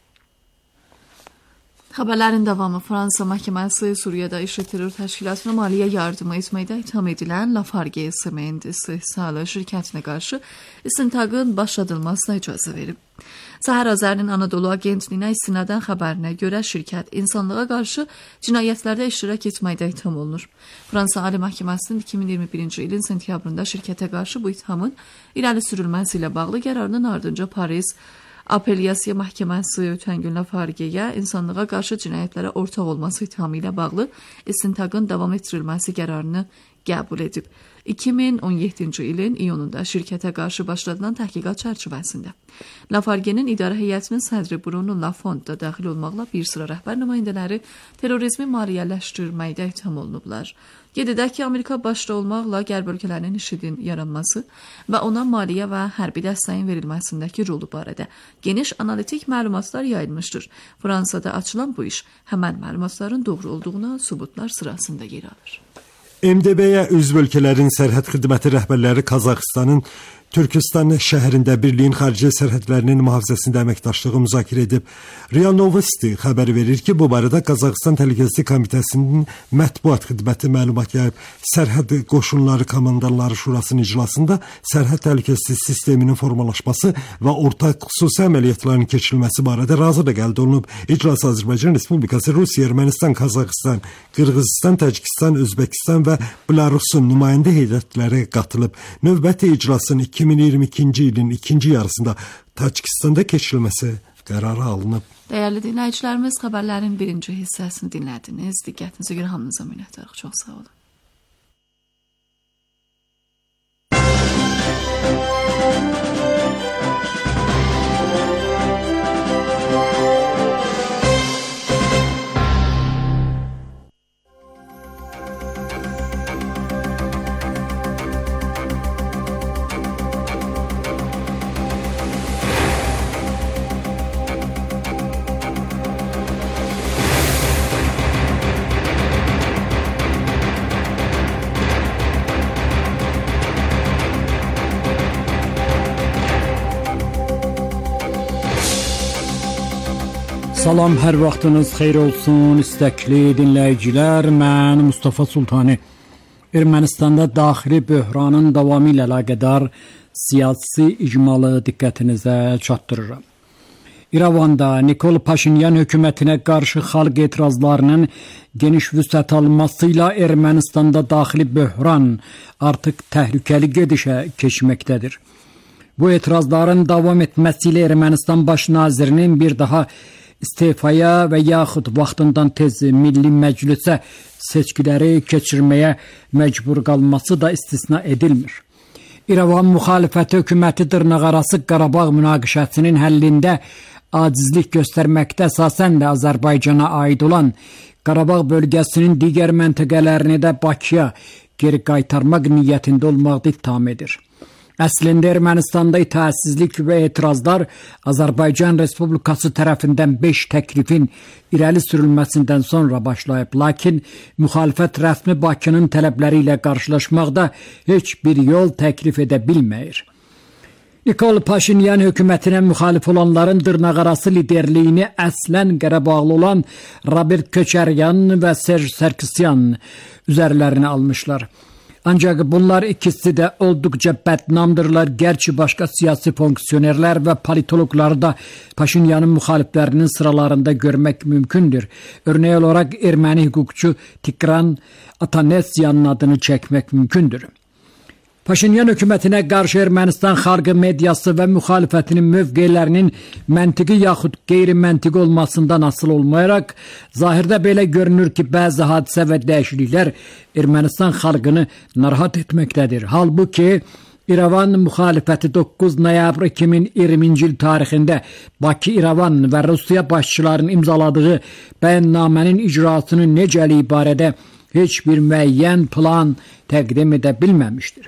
Xəbərlərin davamı. Fransa məhkəməsi Suriyada İşğal terror təşkilatına maliyyə yardımı etməkdə itham edilən Lafarge Sement istehsalı şirkətinə qarşı istintaqın başladılmasına icazə verib. Səhər Azərinin Anadolu Agentliyinə istinadən xəbərinə görə şirkət insanlığa qarşı cinayətlərdə iştirak etməkdə itham olunur. Fransa Ali Məhkəməsinin iki min iyirmi birinci ilin sentyabrında şirkətə qarşı bu ithamın irəli sürülməsi ilə bağlı qərarının ardınca Paris Apellyasiya Məhkəməsi ötən gün Lafargeyə insanlığa qarşı cinayətlərə ortaq olması ithamı ilə bağlı istintaqın davam etdirilməsi qərarını qəbul edib. iki min on yeddinci ilin iyununda şirkətə qarşı başladılan təhqiqat çərçivəsində Lafargenin idarə heyətinin sədri Bruno Lafont da daxil olmaqla bir sıra rəhbər nümayəndələri terrorizmi maliyyələşdirməkdə itham olunublar. Qeyd edək ki, Amerika başda olmaqla qərb ölkələrinin IŞİD-in yaranması və ona maliyyə və hərbi dəstəyin verilməsindəki rolu barədə geniş analitik məlumatlar yayılmışdır. Fransada açılan bu iş həmən məlumatların doğru olduğuna sübutlar sırasında yer alır. M D B-yə üzv ölkələrin sərhəd xidməti rəhbərləri Qazaxıstanın Türkistan şəhərində birliyin xarici sərhədlərinin mühafizəsində əməkdaşlığı müzakirə edib. Ria Novosti xəbər verir ki, bu barədə Qazaxıstan Təhlükəsizlik Komitəsinin mətbuat xidməti məlumat yayıb. Sərhəd qoşunları komandanları şurasının iclasında sərhəd təhlükəsizlik sisteminin formalaşması və ortaq xüsusi əməliyyatların keçirilməsi barədə razılıq əldə olunub. İclas Azərbaycan Respublikası, Rusiya, Ermənistan, Qazaxıstan, Qırğızistan, Təcikistan, Özbəkistan və Belarusun nümayəndə heyətləri qatılıb. Növbəti iclasın iki min iyirmi ikinci ilin ikinci yarısında Tacikistanda keçirilməsi qərarı alınıb. Dəyərli dinləyicilərimiz, xəbərlərin birinci hissəsini dinlədiniz. Diqqətinizə görə hamınıza minnətdarıq. Çox sağ olun. Salam, hər vaxtınız xeyir olsun, istəkli dinləyicilər. Mən Mustafa Sultani. Ermənistanda daxili böhranın davamı ilə əlaqədar siyasi icmalı diqqətinizə çatdırıram. İrəvanda Nikol Paşinyan hökumətinə qarşı xalq etirazlarının geniş vüsət alması ilə Ermənistanda daxili böhran artıq təhlükəli gedişə keçməkdədir. Bu etirazların davam etməsi ilə Ermənistan baş nazirinin bir daha istifaya və yaxud vaxtından tez Milli Məclisə seçkiləri keçirməyə məcbur qalması da istisna edilmir. İrəvan müxalifəti hökuməti dırnaqarası Qarabağ münaqişəsinin həllində acizlik göstərməkdə, əsasən də Azərbaycana aid olan Qarabağ bölgəsinin digər məntəqələrini də Bakıya geri qaytarmaq niyyətində olmaqda ittiham edir. Əslində Ermənistanda itaatsizlik və etirazlar Azərbaycan Respublikası tərəfindən beş təklifin irəli sürülməsindən sonra başlayıb, lakin müxalifət rəsmi Bakının tələbləri ilə qarşılaşmaqda heç bir yol təklif edə bilməyir. Nikol Paşinyan hökumətinə müxalif olanların dırnaqarası liderliyini əslən Qarabağlı olan Robert Köçəryan və Serj Sarkisyan üzərlərinə almışlar. Ancaq bunlar ikisi də olduqca bədnamdırlar. Gerçi başqa siyasi fonksiyonerlər və politologları da Paşinyanın müxaliflərinin sıralarında görmək mümkündür. Örneğin olaraq erməni hüquqçu Tikran Atanasyanın adını çəkmək mümkündür. Paşinyan hökumətinə qarşı Ermənistan xalqı mediası və müxalifətinin mövqelərinin məntiqi yaxud qeyri-məntiqi olmasından asılı olmayaraq, zahirdə belə görünür ki, bəzi hadisə və dəyişikliklər Ermənistan xalqını narahat etməkdədir. Halbuki, İrəvan müxalifəti doqquz noyabr iki min iyirminci il tarixində Bakı, İrəvan və Rusiya başçılarının imzaladığı bəyannamənin icrasının necəliyi barədə heç bir müəyyən plan təqdim edə bilməmişdir.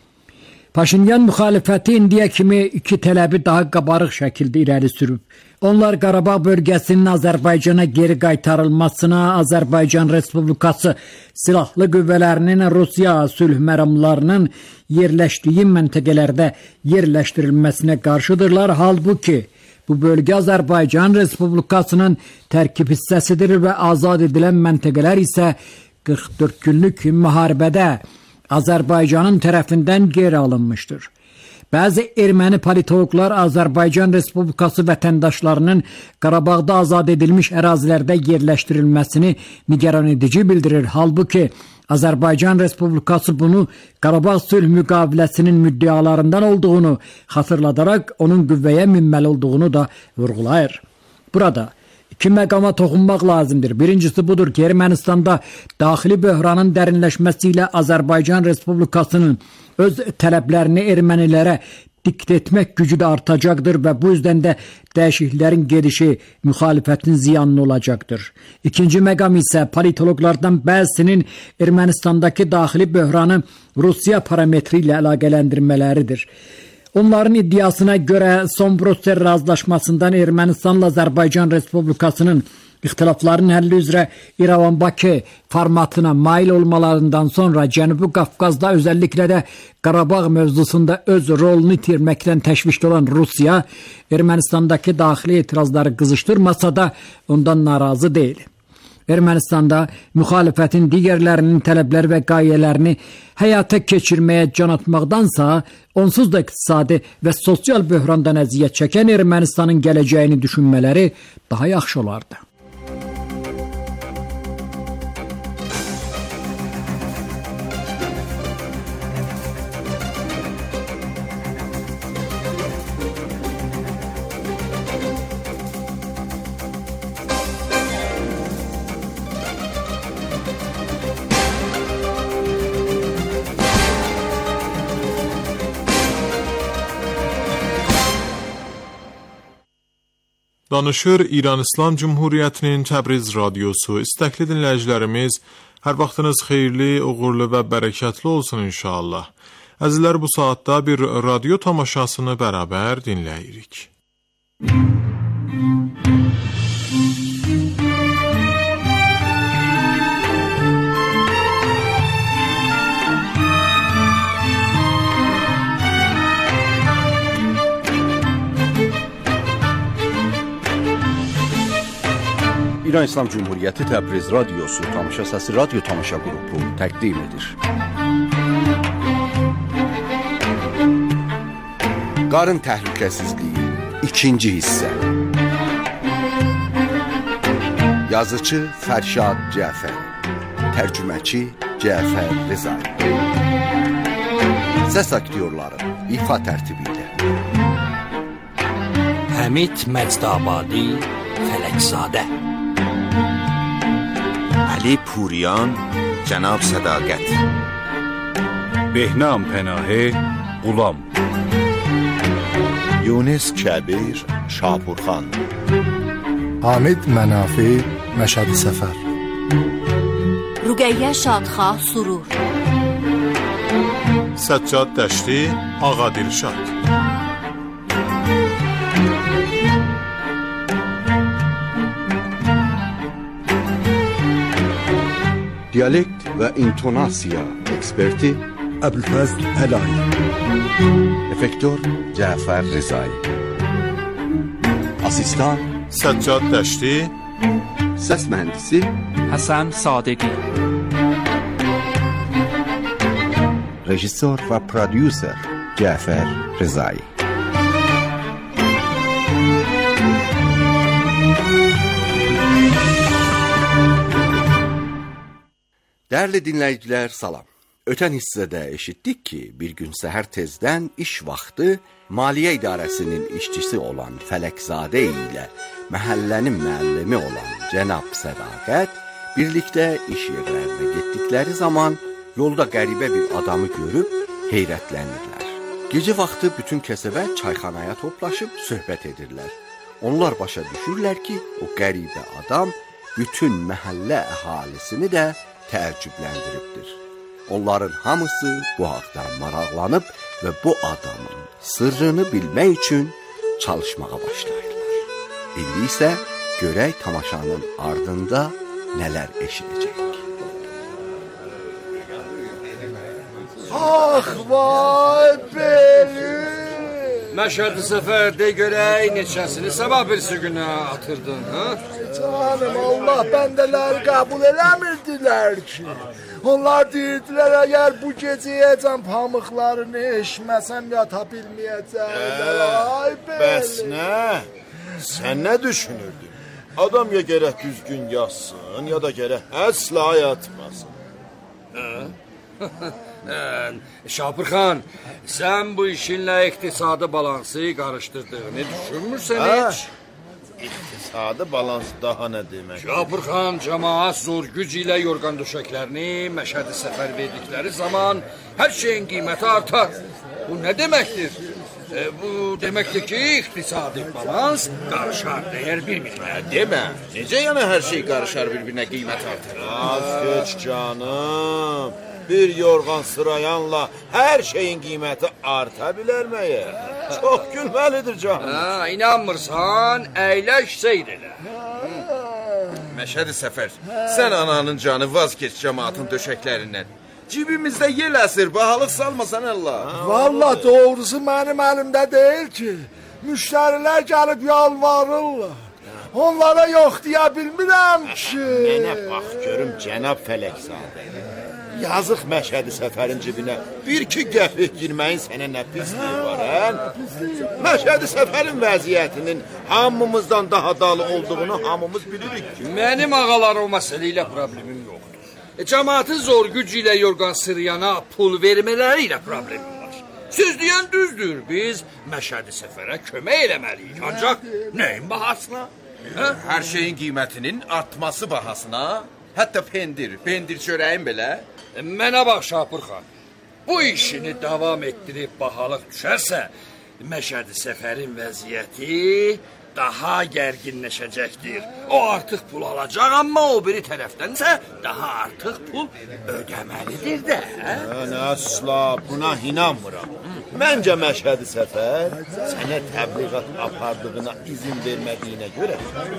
Paşinyan müxalifəti indiyə kimi iki tələbi daha qabarıq şəkildə irəli sürüb. Onlar Qarabağ bölgəsinin Azərbaycana geri qaytarılmasına, Azərbaycan Respublikası silahlı qüvvələrinin Rusiya sülh məramlarının yerləşdiyi məntəqələrdə yerləşdirilməsinə qarşıdırlar. Halbuki bu bölgə Azərbaycan Respublikasının tərkib hissəsidir və azad edilən məntəqələr isə qırx dörd günlük müharibədə Azərbaycanın tərəfindən geri alınmışdır. Bəzi erməni politologlar Azərbaycan Respublikası vətəndaşlarının Qarabağda azad edilmiş ərazilərdə yerləşdirilməsini nigaran edici bildirir. Halbuki Azərbaycan Respublikası bunu Qarabağ sülh müqaviləsinin müddialarından olduğunu xatırladaraq onun qüvvəyə minməli olduğunu da vurğulayır. Burada İki məqama toxunmaq lazımdır. Birincisi budur ki, Ermənistanda daxili böhranın dərinləşməsi ilə Azərbaycan Respublikasının öz tələblərini ermənilərə dikt etmək gücü də artacaqdır və bu yüzden də dəyişikliklərin gedişi müxalifətin ziyanlı olacaqdır. İkinci məqam isə politologlardan bəzisinin Ermənistandakı daxili böhranı Rusiya parametri ilə əlaqələndirmələridir. Onların iddiasına görə son Brüssel razılaşmasından Ermənistanla Azərbaycan Respublikasının ixtilafların həlli üzrə İrəvan-Bakı formatına mail olmalarından sonra Cənubi Qafqazda özəlliklə də Qarabağ mövzusunda öz rolunu itirməkdən təşvişli olan Rusiya, Ermənistandakı daxili etirazları qızışdırmasa da ondan narazı deyil. Ermənistanda müxalifətin digərlərinin tələbləri və qayələrini həyata keçirməyə can atmaqdansa, onsuz da iqtisadi və sosial böhrandan əziyyət çəkən Ermənistanın gələcəyini düşünmələri daha yaxşı olardı. Danışır İran İslam Cumhuriyyətinin Təbriz radiosu. İstəkli dinləyicilərimiz, hər vaxtınız xeyirli, uğurlu və bərəkətli olsun inşallah. Əzizlər, bu saatda bir radio tamaşasını bərabər dinləyirik. İran İslam Cumhuriyyəti Təbriz radiosu tamaşa səsi radyo tamaşa qrupu təqdim edir. Qarın təhlükəsizliyi ikinci hissə. Yazıcı Fərşad Cəfər, tərcüməçi Cəfər Rızay. Səs aktyorları ifa tərtibi ilə Həmid Məcdabadi, Fələkzadə, علی پوریان، جناب صداقت، بهنام پناهه، غلام، یونس کبیر، شاپورخان، حامد منافی، مشهد سفر، رقیه شادخواه سرور، سجاد دشتی، آقا دلشاد. Diyalekt ve intonasiya eksperti Əbülfəzl Əlayi, efektör Cəfər Rızay, asistan Səccad Dəşti, səs mühəndisi Həsən Sadəqi, rejissor və prodüser Cəfər Rızay. Değerli dinleyiciler, salam. Ötən hissədə eşitdik ki, bir gün səhər tezdən iş vaxtı Maliyyə İdarəsinin işçisi olan Fələkzadə ilə məhəllənin müəllimi olan cənab Sədaqət birlikdə iş yerlərinə getdikləri zaman yolda qəribə bir adamı görüb heyrətlənirlər. Gecə vaxtı bütün kəsəbə çayxanaya toplaşıb söhbət edirlər. Onlar başa düşürlər ki, o qəribə adam bütün məhəllə əhalisini də təəccübləndiribdir. Onların hamısı bu haqdan maraqlanıb və bu adamın sırrını bilmək üçün çalışmağa başlayırlar. İndi isə görək tamaşanın ardında nələr eşidəcək. Ah vay beli! Məşədi Səfər, de görək neçəsini sabah birisi günə atırdın, ha? Canım Allah, bəndələri qəbul eləmirdilər ki. Onlar deyirdilər, əgər bu gecəyəcəm pamıqlarını eşməsəm yata bilməyəcəklər. Ay beli! Bəs nə? Sən nə düşünürdün? Adam ya gərək düzgün yazsın, ya da gərək əsla yatmasın. Şapır xan, sən bu işinlə iqtisadi balansı qarışdırdığını düşünmürsən heç? İqtisadi balans daha nə demək? Şapır xan, cəmaat zor güc ilə yorğan döşəklərini Məşədi Səfər verdikləri zaman hər şeyin qiyməti artar. Bu nə deməkdir? E, bu deməkdir ki, iqtisadi balans qarışar, dəyər bir-birinə. Demə, necə yəni hər şey qarışar bir-birinə qiymət artır? Az geç canım. Bir yorğan sırayanla hər şeyin qiyməti arta bilərməyə. Çox gülməlidir canım. Ha, inanmırsan, əyləş seyr elə. Məşədi Səfər, sən ananın canı vaz geç cəmaatın döşəklərindən. Cibimizdə yel əsir, bahalıq salmasan Allah. Vallahi doğrusu mənim əlimdə deyil ki. Müştərilər gəlib yalvarırlar. Onlara yox deyə bilmirəm ki. Mənə bax görüm cənab Fələkzadə. Yazıq Məşədi Səfərin cibinə bir iki qəpik girməyin sənə nə pisliyi var, hə? Məşədi Səfərin vəziyyətinin hamımızdan daha dalı olduğunu hamımız bilirik ki. Mənim ağalar o məsələ ilə problemim yoxdur. E, cəmaatın zor güc ilə yorğan sırıyana pul vermələri ilə problemim var. Söz deyən düzdür, biz Məşədi Səfərə kömək eləməliyik. Ancaq nəyin bahasına? Hə? Hər şeyin qiymətinin artması bahasına, hətta pendir, pendir çörəyin belə. Mənə bax Şapır xan, bu işini davam etdirib bahalıq düşərsə, Məşədi Səfərin vəziyyəti daha gərginləşəcəkdir. O artıq pul alacaq, amma o biri tərəfdənsə daha artıq pul ödəməlidir də. Mən əsla buna inanmıram. Məncə Məşədi Səfər sənə təbliğat apardığına izin vermədiyinə görə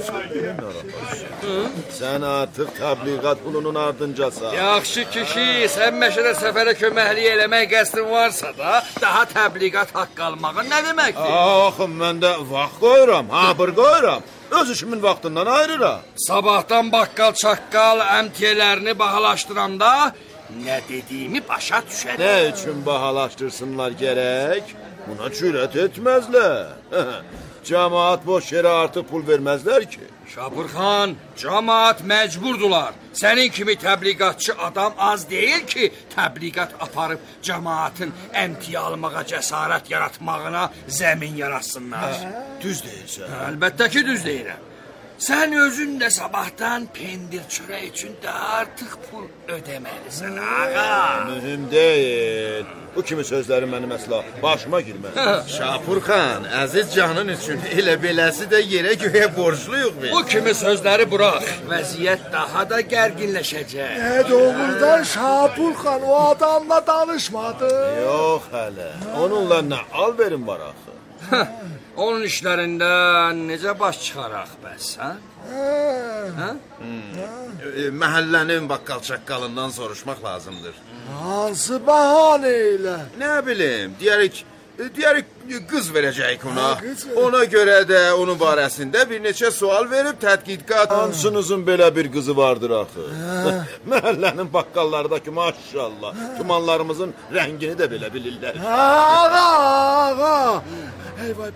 sən artıq təbliğat pulunun ardıncasan. Yaxşı kişi, sən Məşədi Səfərə köməklik eləmək qəsdin varsa da daha təbliğat haqqı almağın nə deməkdir? Axı, mən də vaxt qoyuram, habır qoyuram. Öz işimin vaxtından ayırıram. Sabahdan baqqal çaqqal əmtiyələrini bahalaşdıranda nə dediyimi başa düşər. Nə üçün bahalaşdırsınlar gərək? Buna cürət etməzlər. Cəmaat boş yerə artıq pul verməzlər ki. Şapır xan, cəmaat məcburdular. Sənin kimi təbliğatçı adam az deyil ki, təbliğat aparıb cəmaatın əmtiyə almağa cəsarət yaratmağına zəmin yaratsınlar. Düz deyirsən. Əlbəttə ki, düz deyirəm. Sən özün də sabahdan pendir çörək üçün də artıq pul ödəməlisən, ağa. Mühüm deyil. Bu kimi sözləri mənim əsla başıma girməz. Şapur xan, əziz canın üçün elə beləsi də yerə göyə borcluyuq biz. Bu kimi sözləri burax. Vəziyyət daha da gərginləşəcək. Nə doğrudan Şapur xan o adamla danışmadı? Yox hələ. Onunla nə al verin var axı. Onun işlərindən necə baş çıxaraq bəs, hə? Hə? Hmm. Məhəllənin baqqal-çaqqalından soruşmaq lazımdır. Hansı bəhanə ilə? Nə bilim, deyərik, deyərik qız verəcəyik ona. Ona görə də onun barəsində bir neçə sual verib tədqiqat. Hansınızın belə bir qızı vardır axı? Məhəllənin baqqallardakı maşallah, tumanlarımızın rəngini də belə bilirlər. Ağa, ağa. Ey vay benim.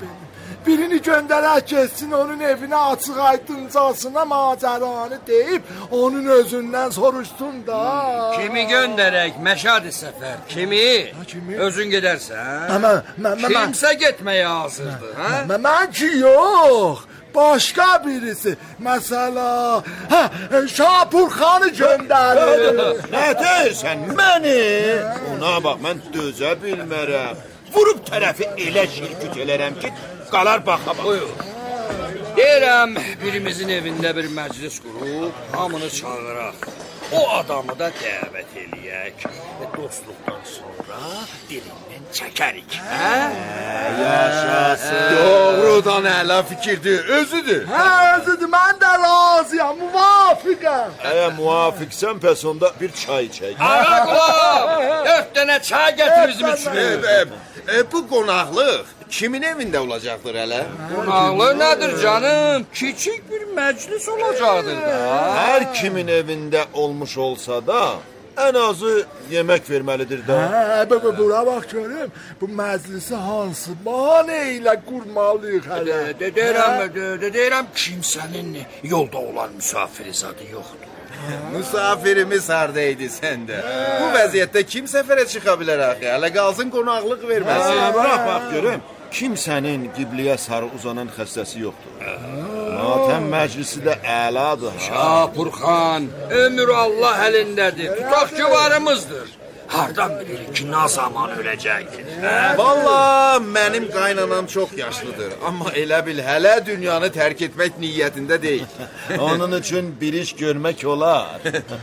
Birini göndərək getsin onun evinə açıq aydıncasına macəranı deyib, onun özündən soruşsun da. Kimi göndərək Məşədi Səfər? Kimi? Kimi? Özün gedərsən? Mən, mən, mən, Kimsə getməyə hazırdır, hə? Mən, mən ki, yox. Başqa birisi. Məsələ, hə, Şapurxanı göndərir. Nə deyirsən, məni? Ona bax, mən dözə bilmərəm. Vurub tərəfi elə şirküt elərəm ki, qalar baxa bax. Buyur. Deyirəm, birimizin evində bir məclis qurub, hamını çağıraq. O adamı da dəvət eləyək. Dostluqdan sonra dilindən çəkərik. Hə? Yaşasın. Doğrudan əla fikirdir, özüdür. Hə, özüdür, mən də razıyam, muvafiqəm. Əgər muvafiqsən, pəs onda bir çay içək. Ağa qulaq, dörd dənə çay gətir bizim üçün. E, e, bu qonaqlıq kimin evində olacaqdır hələ? Qonaqlıq nədir canım? Kiçik bir məclis olacaqdır da. Hər kimin evində olmuş olsa da, ən azı yemək verməlidir də. Hə, bu, bu, bura bax görüm, bu məclisi hansı bahane ilə qurmalıyıq hələ. Deyirəm, deyirəm, kimsənin yolda olan müsafiri zadı yoxdur. Müsafirimiz hardaydı səndə? Bu vəziyyətdə kim səfərə çıxa bilər axı? Hələ qalsın qonaqlıq verməsin. Bırax bax görüm. Kimsənin qibliyə sarı uzanan xəstəsi yoxdur. Matəm məclisi də əladır. Şapurxan, ömür Allah əlindədir. Tutaq ki, varımızdır. Hardan bilirik ki, nə zaman öləcəkdir? Valla, mənim qaynanam çox yaşlıdır. Amma elə bil, hələ dünyanı tərk etmək niyyətində deyil. Onun üçün bir iş görmək olar.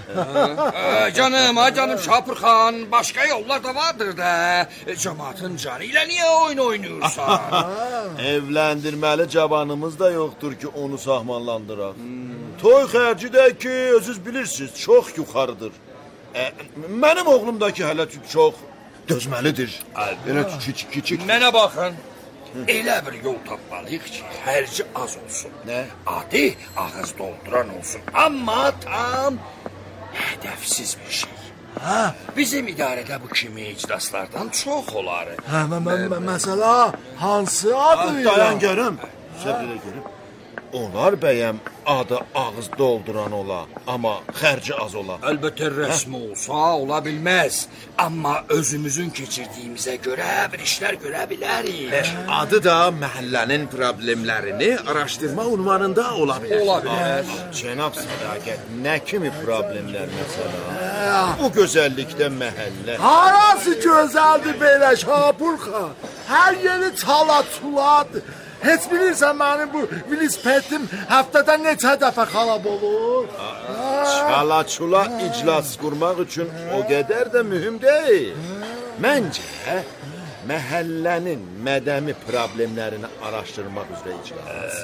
Canım, ay canım Şapurxan, başqa yollar da vardır da. Cəmaatın canı ilə niyə oyun oynayırsan? Evləndirməli cavanımız da yoxdur ki, onu sahmanlandıraq. Toy xərci də ki, özünüz bilirsiniz, çox yuxarıdır. E, mənim oğlumdakı hələ çox dözməlidir. Elə kiçik-kiçik. Mənə baxın, elə bir yol tapmalıyıq ki, xərci az olsun. Nə? Adı ağız dolduran olsun. Amma tam hədəfsiz bir şey. Hə? Bizim idarədə bu kimi iclaslardan çox olar. Hə, məsələ hansı adı? Dayan görüm. Səbr elə görüm. Onlar bəyəm adı ağız dolduran ola, amma xərci az ola. Əlbəttə rəsmi olsa ola bilməz. Amma özümüzün keçirdiyimizə görə bir işlər görə bilərik. Adı da məhəllənin problemlərini araşdırma ünvanında ola bilər. Ola bilər. Cənab Sədaqət, nə kimi problemlər məsələ? Bu gözəllikdə məhəllə. Harası gözəldir belə Şapurxan? Hər yeri çala-çuladır. Heç bilirsən mənim bu velosipedim həftədə neçə dəfə xarab olur? Çala-çula iclas qurmaq üçün o qədər də mühüm deyil. Məncə, məhəllənin mədəni problemlərini araşdırmaq üzrə iclas.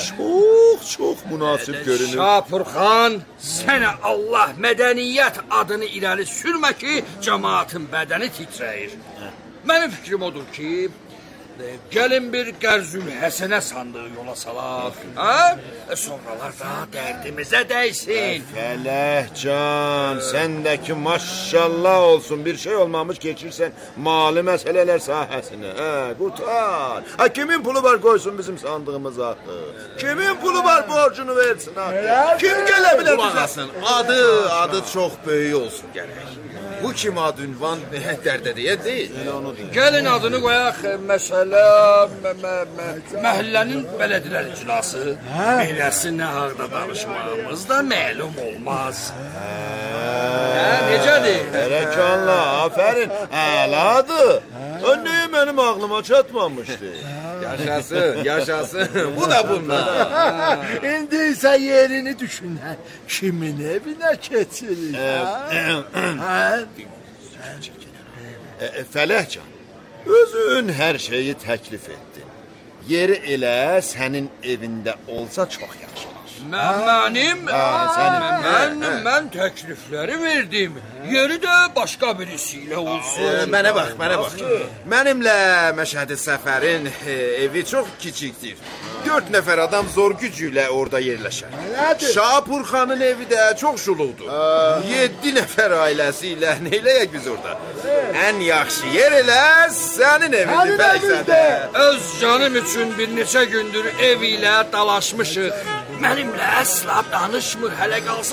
Çox, çox münasib görünür. Şapurxan, sənə Allah mədəniyyət adını irəli sürmə ki, cəmaatın bədəni titrəyir. Mənim fikrim odur ki, gəlin bir Qərzül Həsənə sandığı yola salaq, hə? Sonralar da dərdimizə dəysin. Fələhcan, səndəki maşallah olsun, bir şey olmamış keçirsən mali məsələlər sahəsinə, hə, qurtar. Ha, kimin pulu var qoysun bizim sandığımız axı? Kimin pulu var borcunu versin axı? Kim gələ bilər bizə? Adı, adı çox böyük olsun gərək. Bu kimi ad ünvan dərdədiyə deyil. Gəlin adını qoyaq, məsələ məhəllənin bələdilər iclası. Beləsi nə haqda danışmağımız da məlum olmaz. Necədir? Bərəkallah, afərin, əladır. Öndəyə mənim ağlıma çatmamışdı. Yaşasın, yaşasın. Bu da bundan. İndi isə yerini düşünək. Kimin evinə keçirik? Fələhcan, özün hər şeyi təklif etdin. Yeri elə sənin evində olsa çox yaxşı olar. Mənim, sənin. mən, mən təklifləri verdim. Yeri də başqa birisi ilə olsun. Mənə bax, mənə bax. Mənimlə Məşədi Səfərin evi çox kiçikdir. Dörd nəfər adam zor gücü ilə orada yerləşər. Şapurxanın evi də çox şuluqdur. Yeddi nəfər ailəsi ilə neyləyək biz orada? Ən yaxşı yer elə sənin evindir, Fələkzədə. Öz canım üçün bir neçə gündür ev ilə dalaşmışıq. Mənimlə əsla danışmır, hələ qalsa